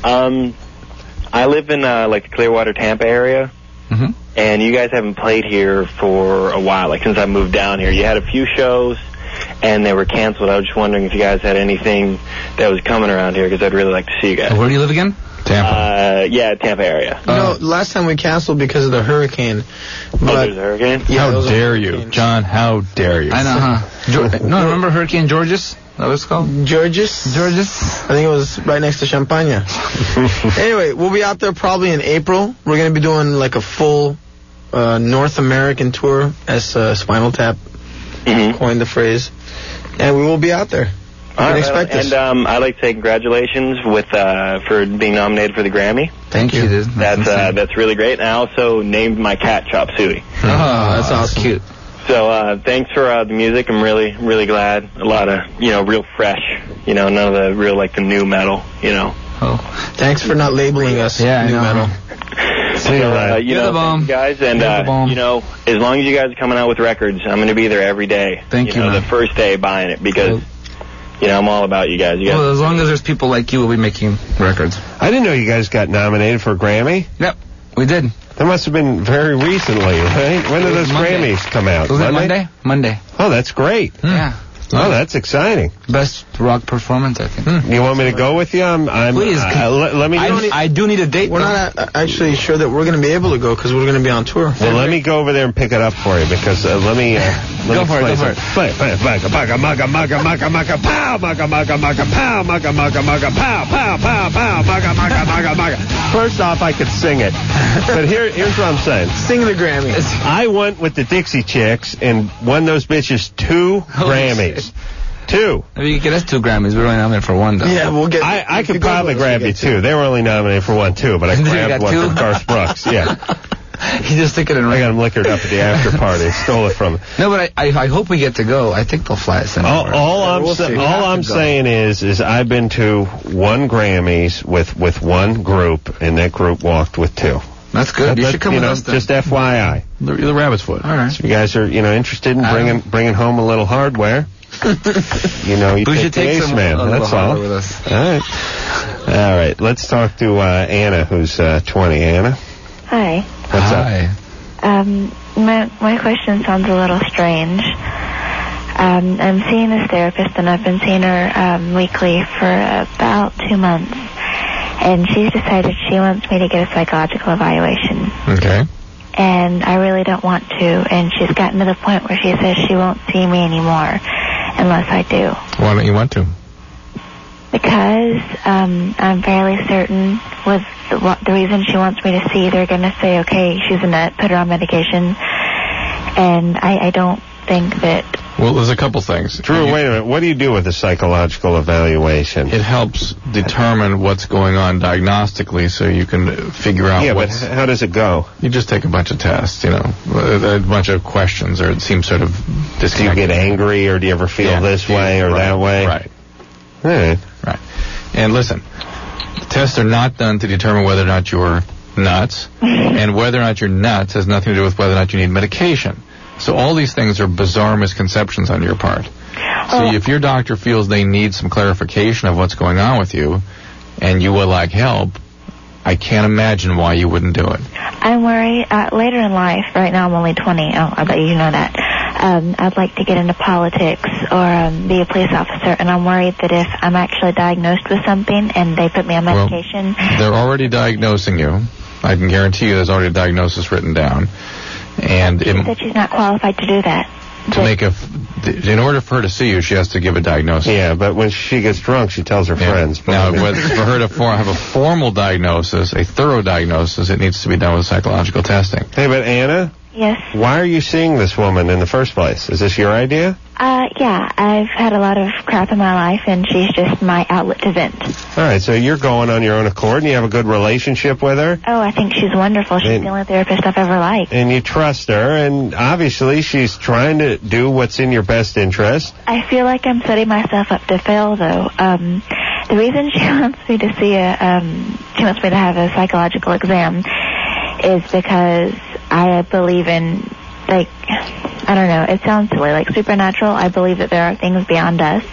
I live in the Clearwater, Tampa area. Mm-hmm. And you guys haven't played here for a while, since I moved down here. You had a few shows, and they were canceled. I was just wondering if you guys had anything that was coming around here, because I'd really like to see you guys. Where do you live again? Tampa. Yeah, Tampa area. Last time we canceled because of the hurricane. There's a hurricane? Yeah, how dare you, John? How dare you? I know, huh? Remember Hurricane Georges? That was called? Georges? I think it was right next to Champagne. Anyway, we'll be out there probably in April. We're going to be doing a full North American tour, as Spinal Tap coined the phrase. And we will be out there. You can expect us. And I'd like to say congratulations for being nominated for the Grammy. Thank you, dude. That's really great. And I also named my cat Chop Suey. Oh, that's awesome. Cute. So thanks for the music. I'm really, really glad. A lot of, real fresh, none of the real, the new metal, Oh, thanks for not labeling us new metal. So, thank you guys, and, as long as you guys are coming out with records, I'm going to be there every day. Thank you, man. The first day buying it, because, I'm all about you guys. Well, as long as there's people like you, we'll be making records. I didn't know you guys got nominated for a Grammy. Yep, we did. That must have been very recently, right? When did those Grammys come out? Was it Monday? Monday. Oh, that's great. Yeah. Oh, that's exciting. Best rock performance, I think. You want me to go with you? Please. Let me. I do need a date. We're not actually sure that we're going to be able to go because we're going to be on tour. Well, let me go over there and pick it up for you because let me Go for it. Play it. Mugga, mugga, mugga, mugga, mugga, mugga, pow, mugga, mugga, mugga, pow, mugga, mugga, mugga, pow, pow, pow, pow, mugga, mugga, mugga, mugga. First off, I could sing it. But here's what I'm saying. Sing the Grammy. I went with the Dixie Chicks and won those bitches 2 Grammys. 2. Maybe you could get us 2 Grammys. We're only nominated for 1, though. Yeah, we'll get. I could probably grab you 2. They were only nominated for 1 too, but I grabbed one from Garth Brooks. Yeah. He just took it and I got him liquored up at the after party. Stole it from him. No, but I hope we get to go. I think they'll fly us in. All I'm saying is I've been to 1 Grammys with 1 group, and that group walked with 2. That's good. You should come with us then. Just FYI. The Rabbit's Foot. All right. So you guys are interested in bringing home a little hardware. You should take Ace some Man. That's all. with us. All right. Let's talk to Anna, who's 20. Anna. Hi. What's up? My question sounds a little strange. I'm seeing this therapist, and I've been seeing her weekly for about 2 months. And she's decided she wants me to get a psychological evaluation. Okay. And I really don't want to. And she's gotten to the point where she says she won't see me anymore unless I do. Why don't you want to? Because I'm fairly certain with the reason she wants me to see, they're going to say, okay, she's a nut, put her on medication. And I don't think that... Well, there's a couple things. Drew, wait a minute. What do you do with a psychological evaluation? It helps determine what's going on diagnostically so you can figure out but how does it go? You just take a bunch of tests, a bunch of questions, or it seems sort of disconnected. Do you get angry, or do you ever feel this way or that way? Right. Right. And listen, the tests are not done to determine whether or not you're nuts, and whether or not you're nuts has nothing to do with whether or not you need medication. So all these things are bizarre misconceptions on your part. So if your doctor feels they need some clarification of what's going on with you, and you would like help, I can't imagine why you wouldn't do it. I'm worried later in life. Right now I'm only 20. I bet you know that. I'd like to get into politics or be a police officer, and I'm worried that if I'm actually diagnosed with something and they put me on medication... Well, they're already diagnosing you. I can guarantee you there's already a diagnosis written down. And she said she's not qualified to do that. In order for her to see you, she has to give a diagnosis. Yeah, but when she gets drunk, she tells her friends. Now, for her to have a formal diagnosis, a thorough diagnosis, it needs to be done with psychological testing. Hey, but Anna? Yes? Why are you seeing this woman in the first place? Is this your idea? Yeah. I've had a lot of crap in my life, and she's just my outlet to vent. All right, so you're going on your own accord, and you have a good relationship with her? Oh, I think she's wonderful. She's the only therapist I've ever liked. And you trust her, and obviously she's trying to do what's in your best interest. I feel like I'm setting myself up to fail, though. The reason she wants me to see she wants me to have a psychological exam is because I believe in, I don't know, it sounds silly, like supernatural. I believe that there are things beyond us.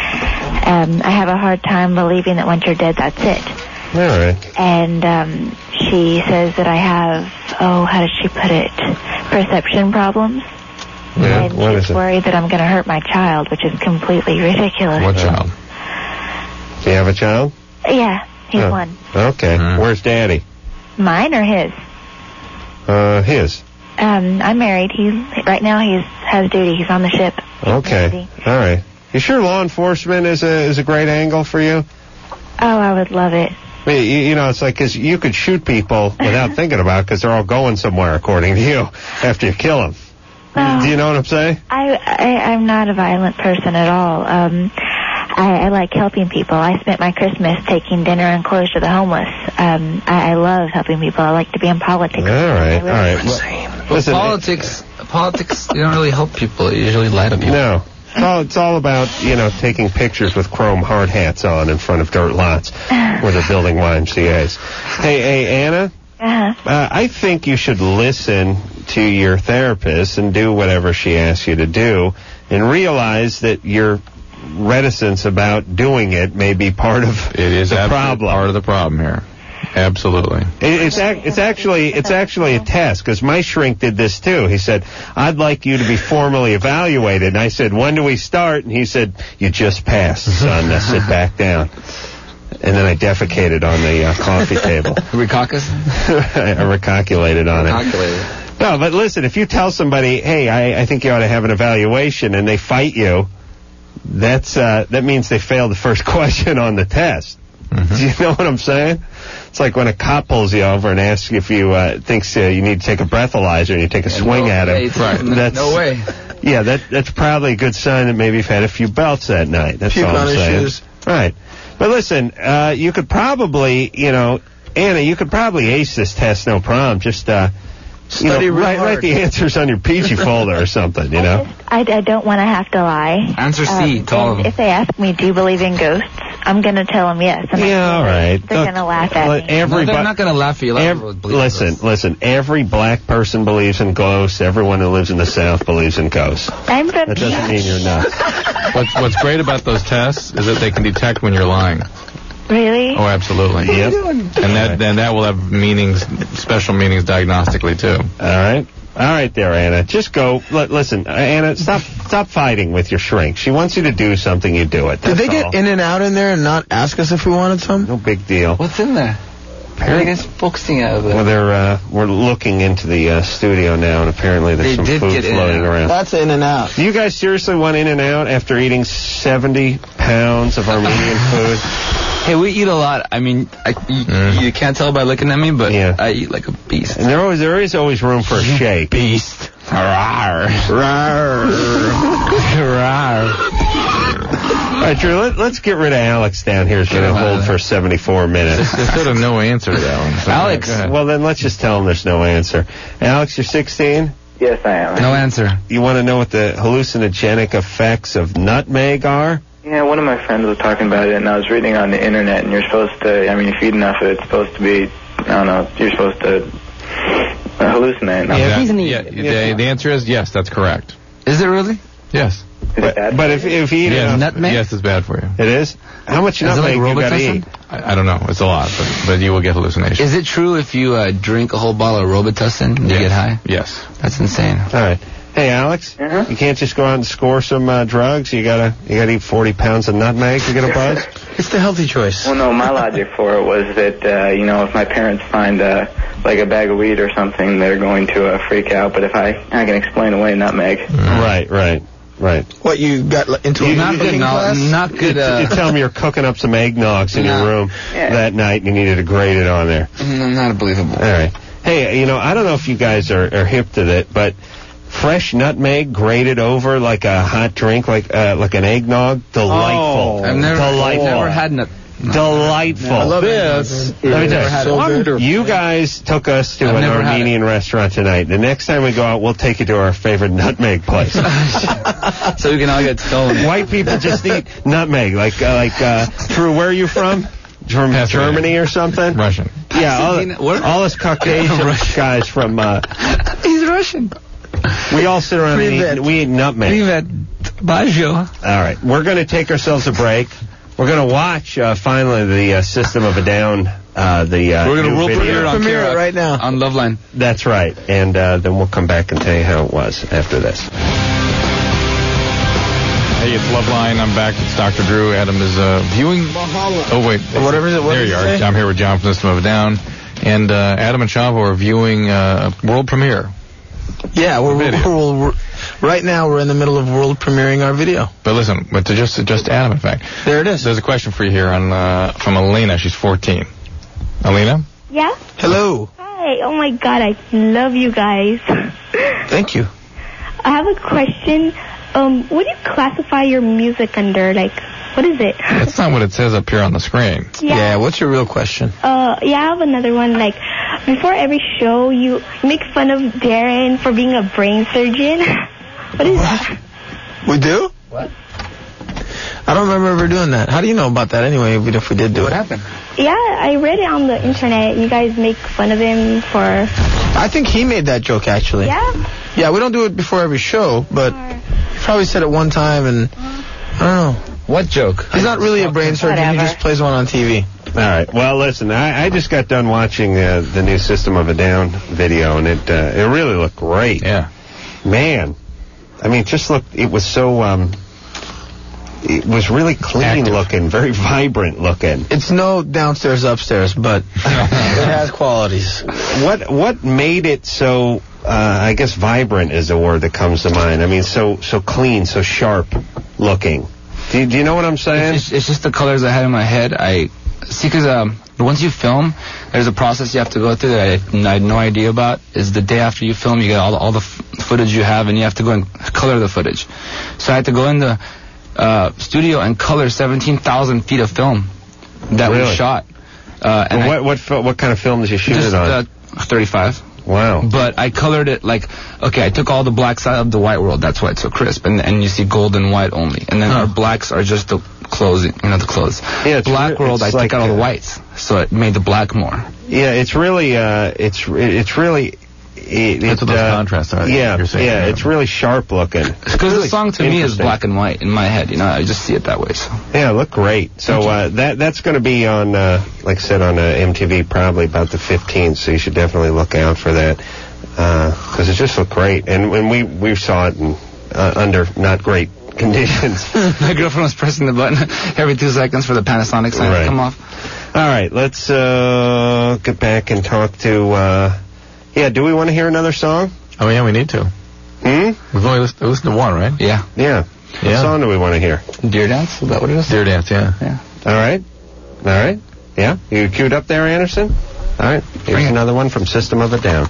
I have a hard time believing that once you're dead, that's it. All right. And she says that I have, how does she put it, perception problems. Yeah, and she's worried that I'm going to hurt my child, which is completely ridiculous. What child? Do you have a child? Yeah, he's one. Okay. Where's Daddy? Mine or his? His. I'm married. Right now he has duty. He's on the ship. Okay. All right. You sure law enforcement is a great angle for you? Oh, I would love it. It's like, because you could shoot people without thinking about it, because they're all going somewhere, according to you, after you kill them. Do you know what I'm saying? I'm not a violent person at all. I like helping people. I spent my Christmas taking dinner and clothes to the homeless. I love helping people. I like to be in politics. All right. Listen, politics, you don't really help people. You usually lie to people. No. It's all about, taking pictures with chrome hard hats on in front of dirt lots where they're building YMCAs. Hey, Anna? I think you should listen to your therapist and do whatever she asks you to do, and realize that your reticence about doing it may be part of the problem. Part of the problem here. Absolutely. It's actually a test, because my shrink did this too. He said, I'd like you to be formally evaluated. And I said, when do we start? And he said, you just passed, son. Now sit back down. And then I defecated on the coffee table. Recaucus? I recalculated on it. No, but listen, if you tell somebody, hey, I think you ought to have an evaluation, and they fight you, that means they failed the first question on the test. Mm-hmm. Do you know what I'm saying? It's like when a cop pulls you over and asks if you thinks you need to take a breathalyzer and you take a swing at him. Right. No way. Yeah, that's probably a good sign that maybe you've had a few belts that night. That's all I'm saying. Issues. Right. But listen, you could probably, Anna, you could probably ace this test, no problem. Just write the answers on your PG folder or something, I don't want to have to lie. Answer C to all of them. If they ask me, do you believe in ghosts, I'm going to tell them yes. All right. They're going to laugh at me. No, they're not going to laugh at you. Listen, every black person believes in ghosts. Everyone who lives in the South believes in ghosts. That doesn't mean you're nuts. What's great about those tests is that they can detect when you're lying. Really? Oh, absolutely. Yep. And that will have meanings, special meanings diagnostically, too. All right there, Anna. Just go. Listen, Anna, stop fighting with your shrink. She wants you to do something, you do it. Did they get In and Out in there and not ask us if we wanted some? No big deal. What's in there? What are you guys focusing out of there? Well, we're looking into the studio now, and apparently there's some food floating around. That's In and Out. Do you guys seriously want In and Out after eating 70 pounds of Armenian food? Hey, we eat a lot. I mean, you can't tell by looking at me, but I eat like a beast. And there is always room for a shake. Beast. Rawr. Rawr. Rawr. All right, Drew, let's get rid of Alex down here. He's going to hold for 74 minutes. There's sort of no answer to that one. So Alex. Well, then let's just tell him there's no answer. Alex, you're 16? Yes, I am. No answer. You want to know what the hallucinogenic effects of nutmeg are? Yeah, one of my friends was talking about it, and I was reading on the internet, and you're supposed to, if you eat enough of it, it's supposed to be, you're supposed to hallucinate. The answer is yes, that's correct. Is it really? Yes. But if you eat enough... Nutmeg? Yes, it's bad for you. It is? How much nutmeg you got to eat? I don't know. It's a lot, but you will get hallucinations. Is it true if you drink a whole bottle of Robitussin, you get high? Yes. That's insane. All right. Hey, Alex, you can't just go out and score some drugs. You gotta eat 40 pounds of nutmeg to get a buzz. It's the healthy choice. Well, no, my logic for it was that if my parents find like a bag of weed or something, they're going to freak out. But if I can explain away nutmeg. Right. What, you got into a cooking class? Not good. You tell me you're cooking up some eggnogs in your room that night and you needed to grate it on there. Not believable. All right. Hey, I don't know if you guys are hip to it, but fresh nutmeg grated over like a hot drink, like an eggnog, delightful. I've never had nutmeg. Delightful. I love this. Let me tell you, wonderful. You guys took us to an Armenian restaurant tonight. The next time we go out, we'll take you to our favorite nutmeg place. So we can all get stolen. White people just eat nutmeg. Like Drew, where are you from? From Germany or something? Russian. Yeah, all us Caucasian guys from... He's Russian. We all sit around and we eat nutmeg. All right, we're going to take ourselves a break. We're going to watch, finally, the System of a Down, we're going to world premiere it right now. On Loveline. That's right. And then we'll come back and tell you how it was after this. Hey, it's Loveline. I'm back. It's Dr. Drew. Adam is viewing... Oh, wait. Whatever it is. There you are. I'm here with John from System of a Down. And Adam and Chavo are viewing world premiere. Yeah, we're right now we're in the middle of world premiering our video. But listen, to just Adam, in fact. There it is. There's a question for you here from Elena. She's 14. Elena? Yeah? Hello. Hi. Oh, my God. I love you guys. Thank you. I have a question. What do you classify your music under? Like, what is it? That's not what it says up here on the screen. Yeah, what's your real question? I have another one. Like, before every show, you make fun of Darren for being a brain surgeon. What is that? We do? What? I don't remember ever doing that. How do you know about that anyway, even if we did do it? What happened? Yeah, I read it on the internet. You guys make fun of him for... I think he made that joke, actually. Yeah? Yeah, we don't do it before every show, but he probably said it one time, and I don't know. What joke? He's not really a brain surgeon. Whatever. He just plays one on TV. All right. Well, listen, I just got done watching the new System of a Down video, and it really looked great. Yeah. Man. I mean, it was so... It was really clean looking, very vibrant looking. It's no downstairs, upstairs, but it has qualities. What made it so I guess vibrant is a word that comes to mind. I mean, so clean, so sharp looking. Do you know what I'm saying? It's just the colors I had in my head. I see, because once you film, there's a process you have to go through that I had no idea about. Is the day after you film, you get all the footage you have, and you have to go and color the footage. So I had to go in the studio and color 17,000 feet of film that we shot. And what kind of film did you shoot it on? 35. Wow. But I colored it like, okay, I took all the blacks out of the white world. That's why it's so crisp. And you see gold and white only. And then our blacks are just the clothes, the clothes. Yeah, black world, I took out all the whites. So it made the black more. Yeah, it's really, it's really... That's what those contrasts are. Yeah, it's really sharp looking. Because the song to me is black and white in my head. I just see it that way. So. Yeah, look great. So that's going to be on, like I said, on MTV probably about the 15th. So you should definitely look out for that because it just looked great. And when we saw it under not great conditions. My girlfriend was pressing the button every 2 seconds for the Panasonic sign to come off. All right, let's get back and talk to. Yeah, do we want to hear another song? Oh, yeah, we need to. We've only listened to one, right? Yeah. What song do we want to hear? Deer Dance? Is that what it is? Deer Dance, yeah. All right. Yeah? You queued up there, Anderson? All right. Here's another one from System of a Down.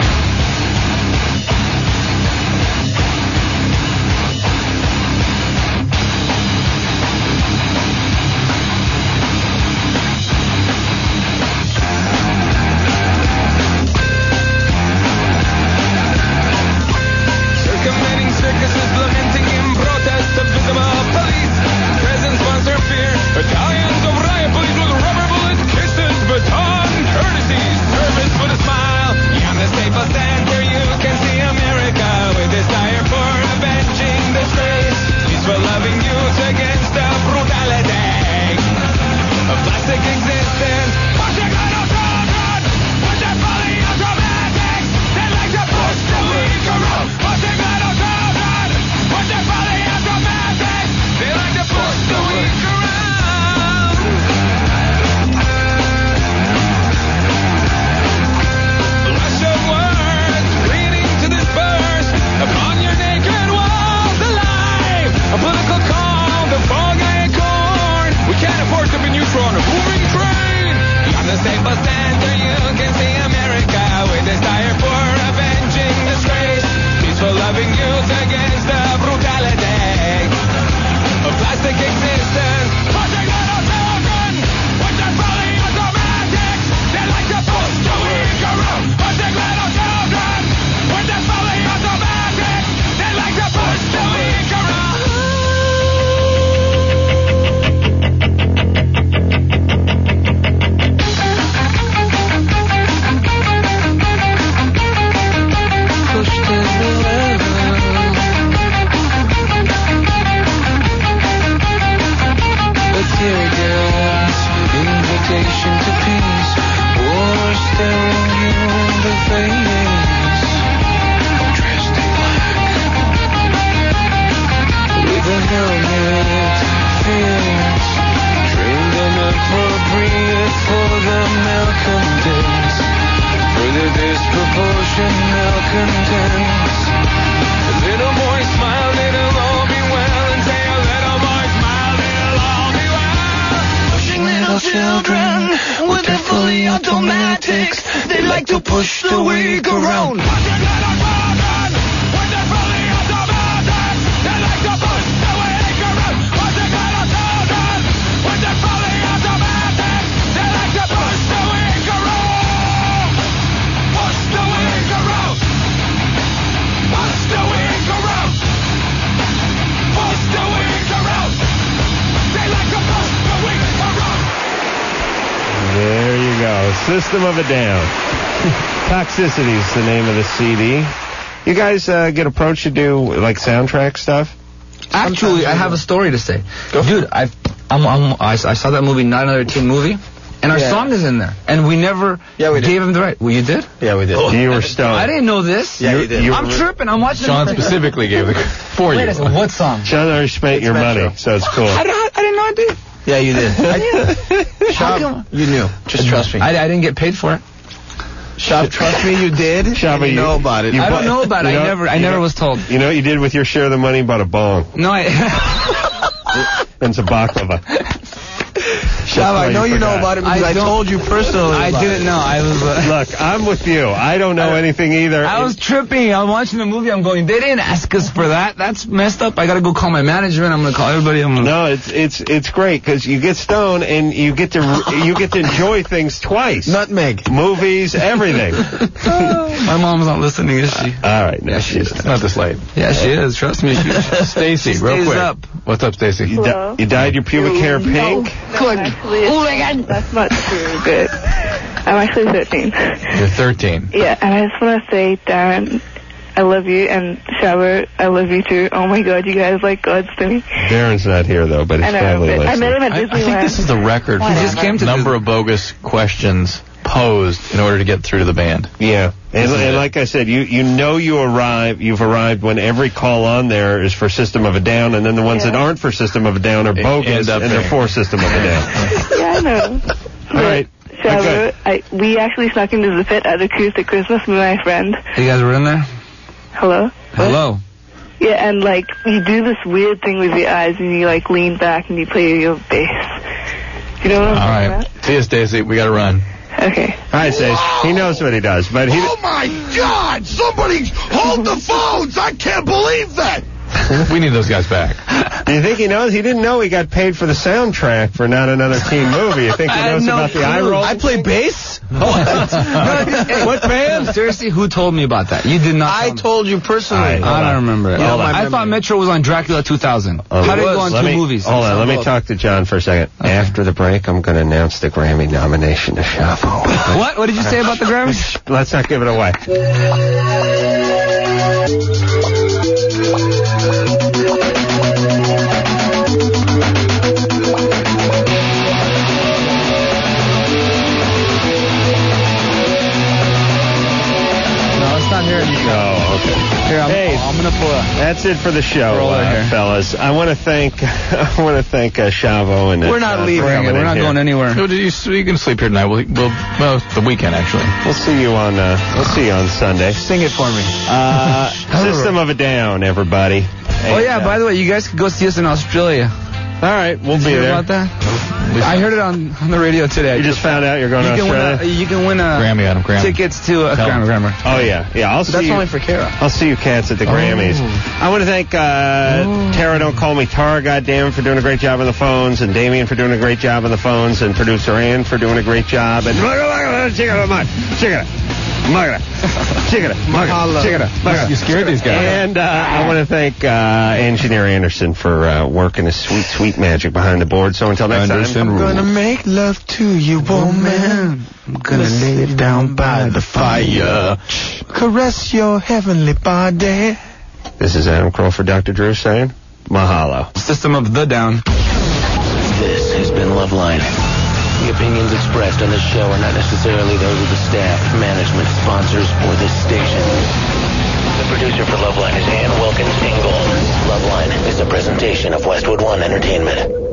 System of a Down. Toxicity is the name of the CD. You guys get approached to do like soundtrack stuff? Actually, I have a story to say. Dude, I saw that movie, Not Another Teen Movie, and our song is in there. And we never gave him the right. Well, you did? Yeah, we did. Oh, you were stoned. I didn't know this. Yeah, you did. I'm tripping. I'm watching. Sean specifically gave it for you. Wait a second. What song? Sean already spent your money, so it's cool. I didn't know I did. Yeah, you did. How come? You knew. Just trust me. I didn't get paid for it. Shab, trust me, you did. Shab, you know about it. I don't know about it. I never was told. You know what you did with your share of the money? Bought a bong. No, and some baklava. Shab, I know you know about it because I told you personally. I didn't know. I was. Look, I'm with you. I don't know anything either. I was tripping. I'm watching the movie. I'm going, they didn't ask us for that. That's messed up. I got to go call my management. I'm going to call everybody. No, it's great because you get stoned and you get to enjoy things twice. Nutmeg. Movies, everything. My mom's not listening, is she? All right. No, she is. Not this late. Yeah, she is. Trust me. Stacy, real quick. Up. What's up, Stacy? You dyed your pubic hair pink? Oh my God, that's not true, but I'm actually 13. You're 13. Yeah, and I just want to say, Darren, I love you, and Shower, I love you too. Oh my God, you guys like gods to me. Darren's not here though, but his family likes I met him at Disneyland. I think this is the record for the number of bogus questions posed in order to get through to the band. Yeah, and like I said, you've arrived when every call on there is for System of a Down, and then the ones that aren't for System of a Down are bogus, and they're for System of a Down. Yeah, I know. All right. Shower, we actually snuck into the pit at Acoustic Christmas with my friend. You guys were in there? Hello? Hello. Yeah, and like you do this weird thing with your eyes, and you like lean back and you play your bass. You know what I'm talking about? See you, Stacy. We got to run. Okay. All right, Stace. He knows what he does, but he. Oh my God! Somebody hold the phones! I can't believe that. We need those guys back. Do you think he knows? He didn't know he got paid for the soundtrack for Not Another Teen Movie. You think he knows about the eye roll? I play bass? What? What band? Seriously, who told me about that? You did not. I told you personally. I don't remember it. I thought Metro was on Dracula 2000. How did it go on two movies? Hold on, let me talk to John for a second. Okay. After the break, I'm going to announce the Grammy nomination to Shavo. What? What did you say about the Grammys? Let's not give it away. Oh, okay. Here, I'm gonna pull up. That's it for the show, fellas. I want to thank Shavo and. We're not leaving. We're not going anywhere. So you can sleep here tonight. Well, the weekend actually. We'll see you on Sunday. Sing it for me. System of a Down, everybody. Oh yeah. By the way, you guys could go see us in Australia. All right, we'll be there. About that? I heard it on the radio today. You just found out you're going to Australia? You can win Grammy, Adam. tickets to a Grammy. Oh, yeah. I'll see That's you. only for Kara. I'll see you cats at the Grammys. I want to thank Tara, Don't Call Me Tara, goddamn, for doing a great job on the phones, and Damien for doing a great job on the phones, and producer Ann for doing a great job. And You scared these guys. And I want to thank Engineer Anderson for working his sweet, sweet magic behind the board. So until next time. I'm gonna make love to you, woman. I'm gonna lay it down by the fire. Caress your heavenly body. This is Adam Kroll for Dr. Drew saying, mahalo. System of the Down. This has been Loveline. The opinions expressed on this show are not necessarily those of the staff, management, sponsors, or this station. The producer for Loveline is Ann Wilkins Ingle. Loveline is a presentation of Westwood One Entertainment.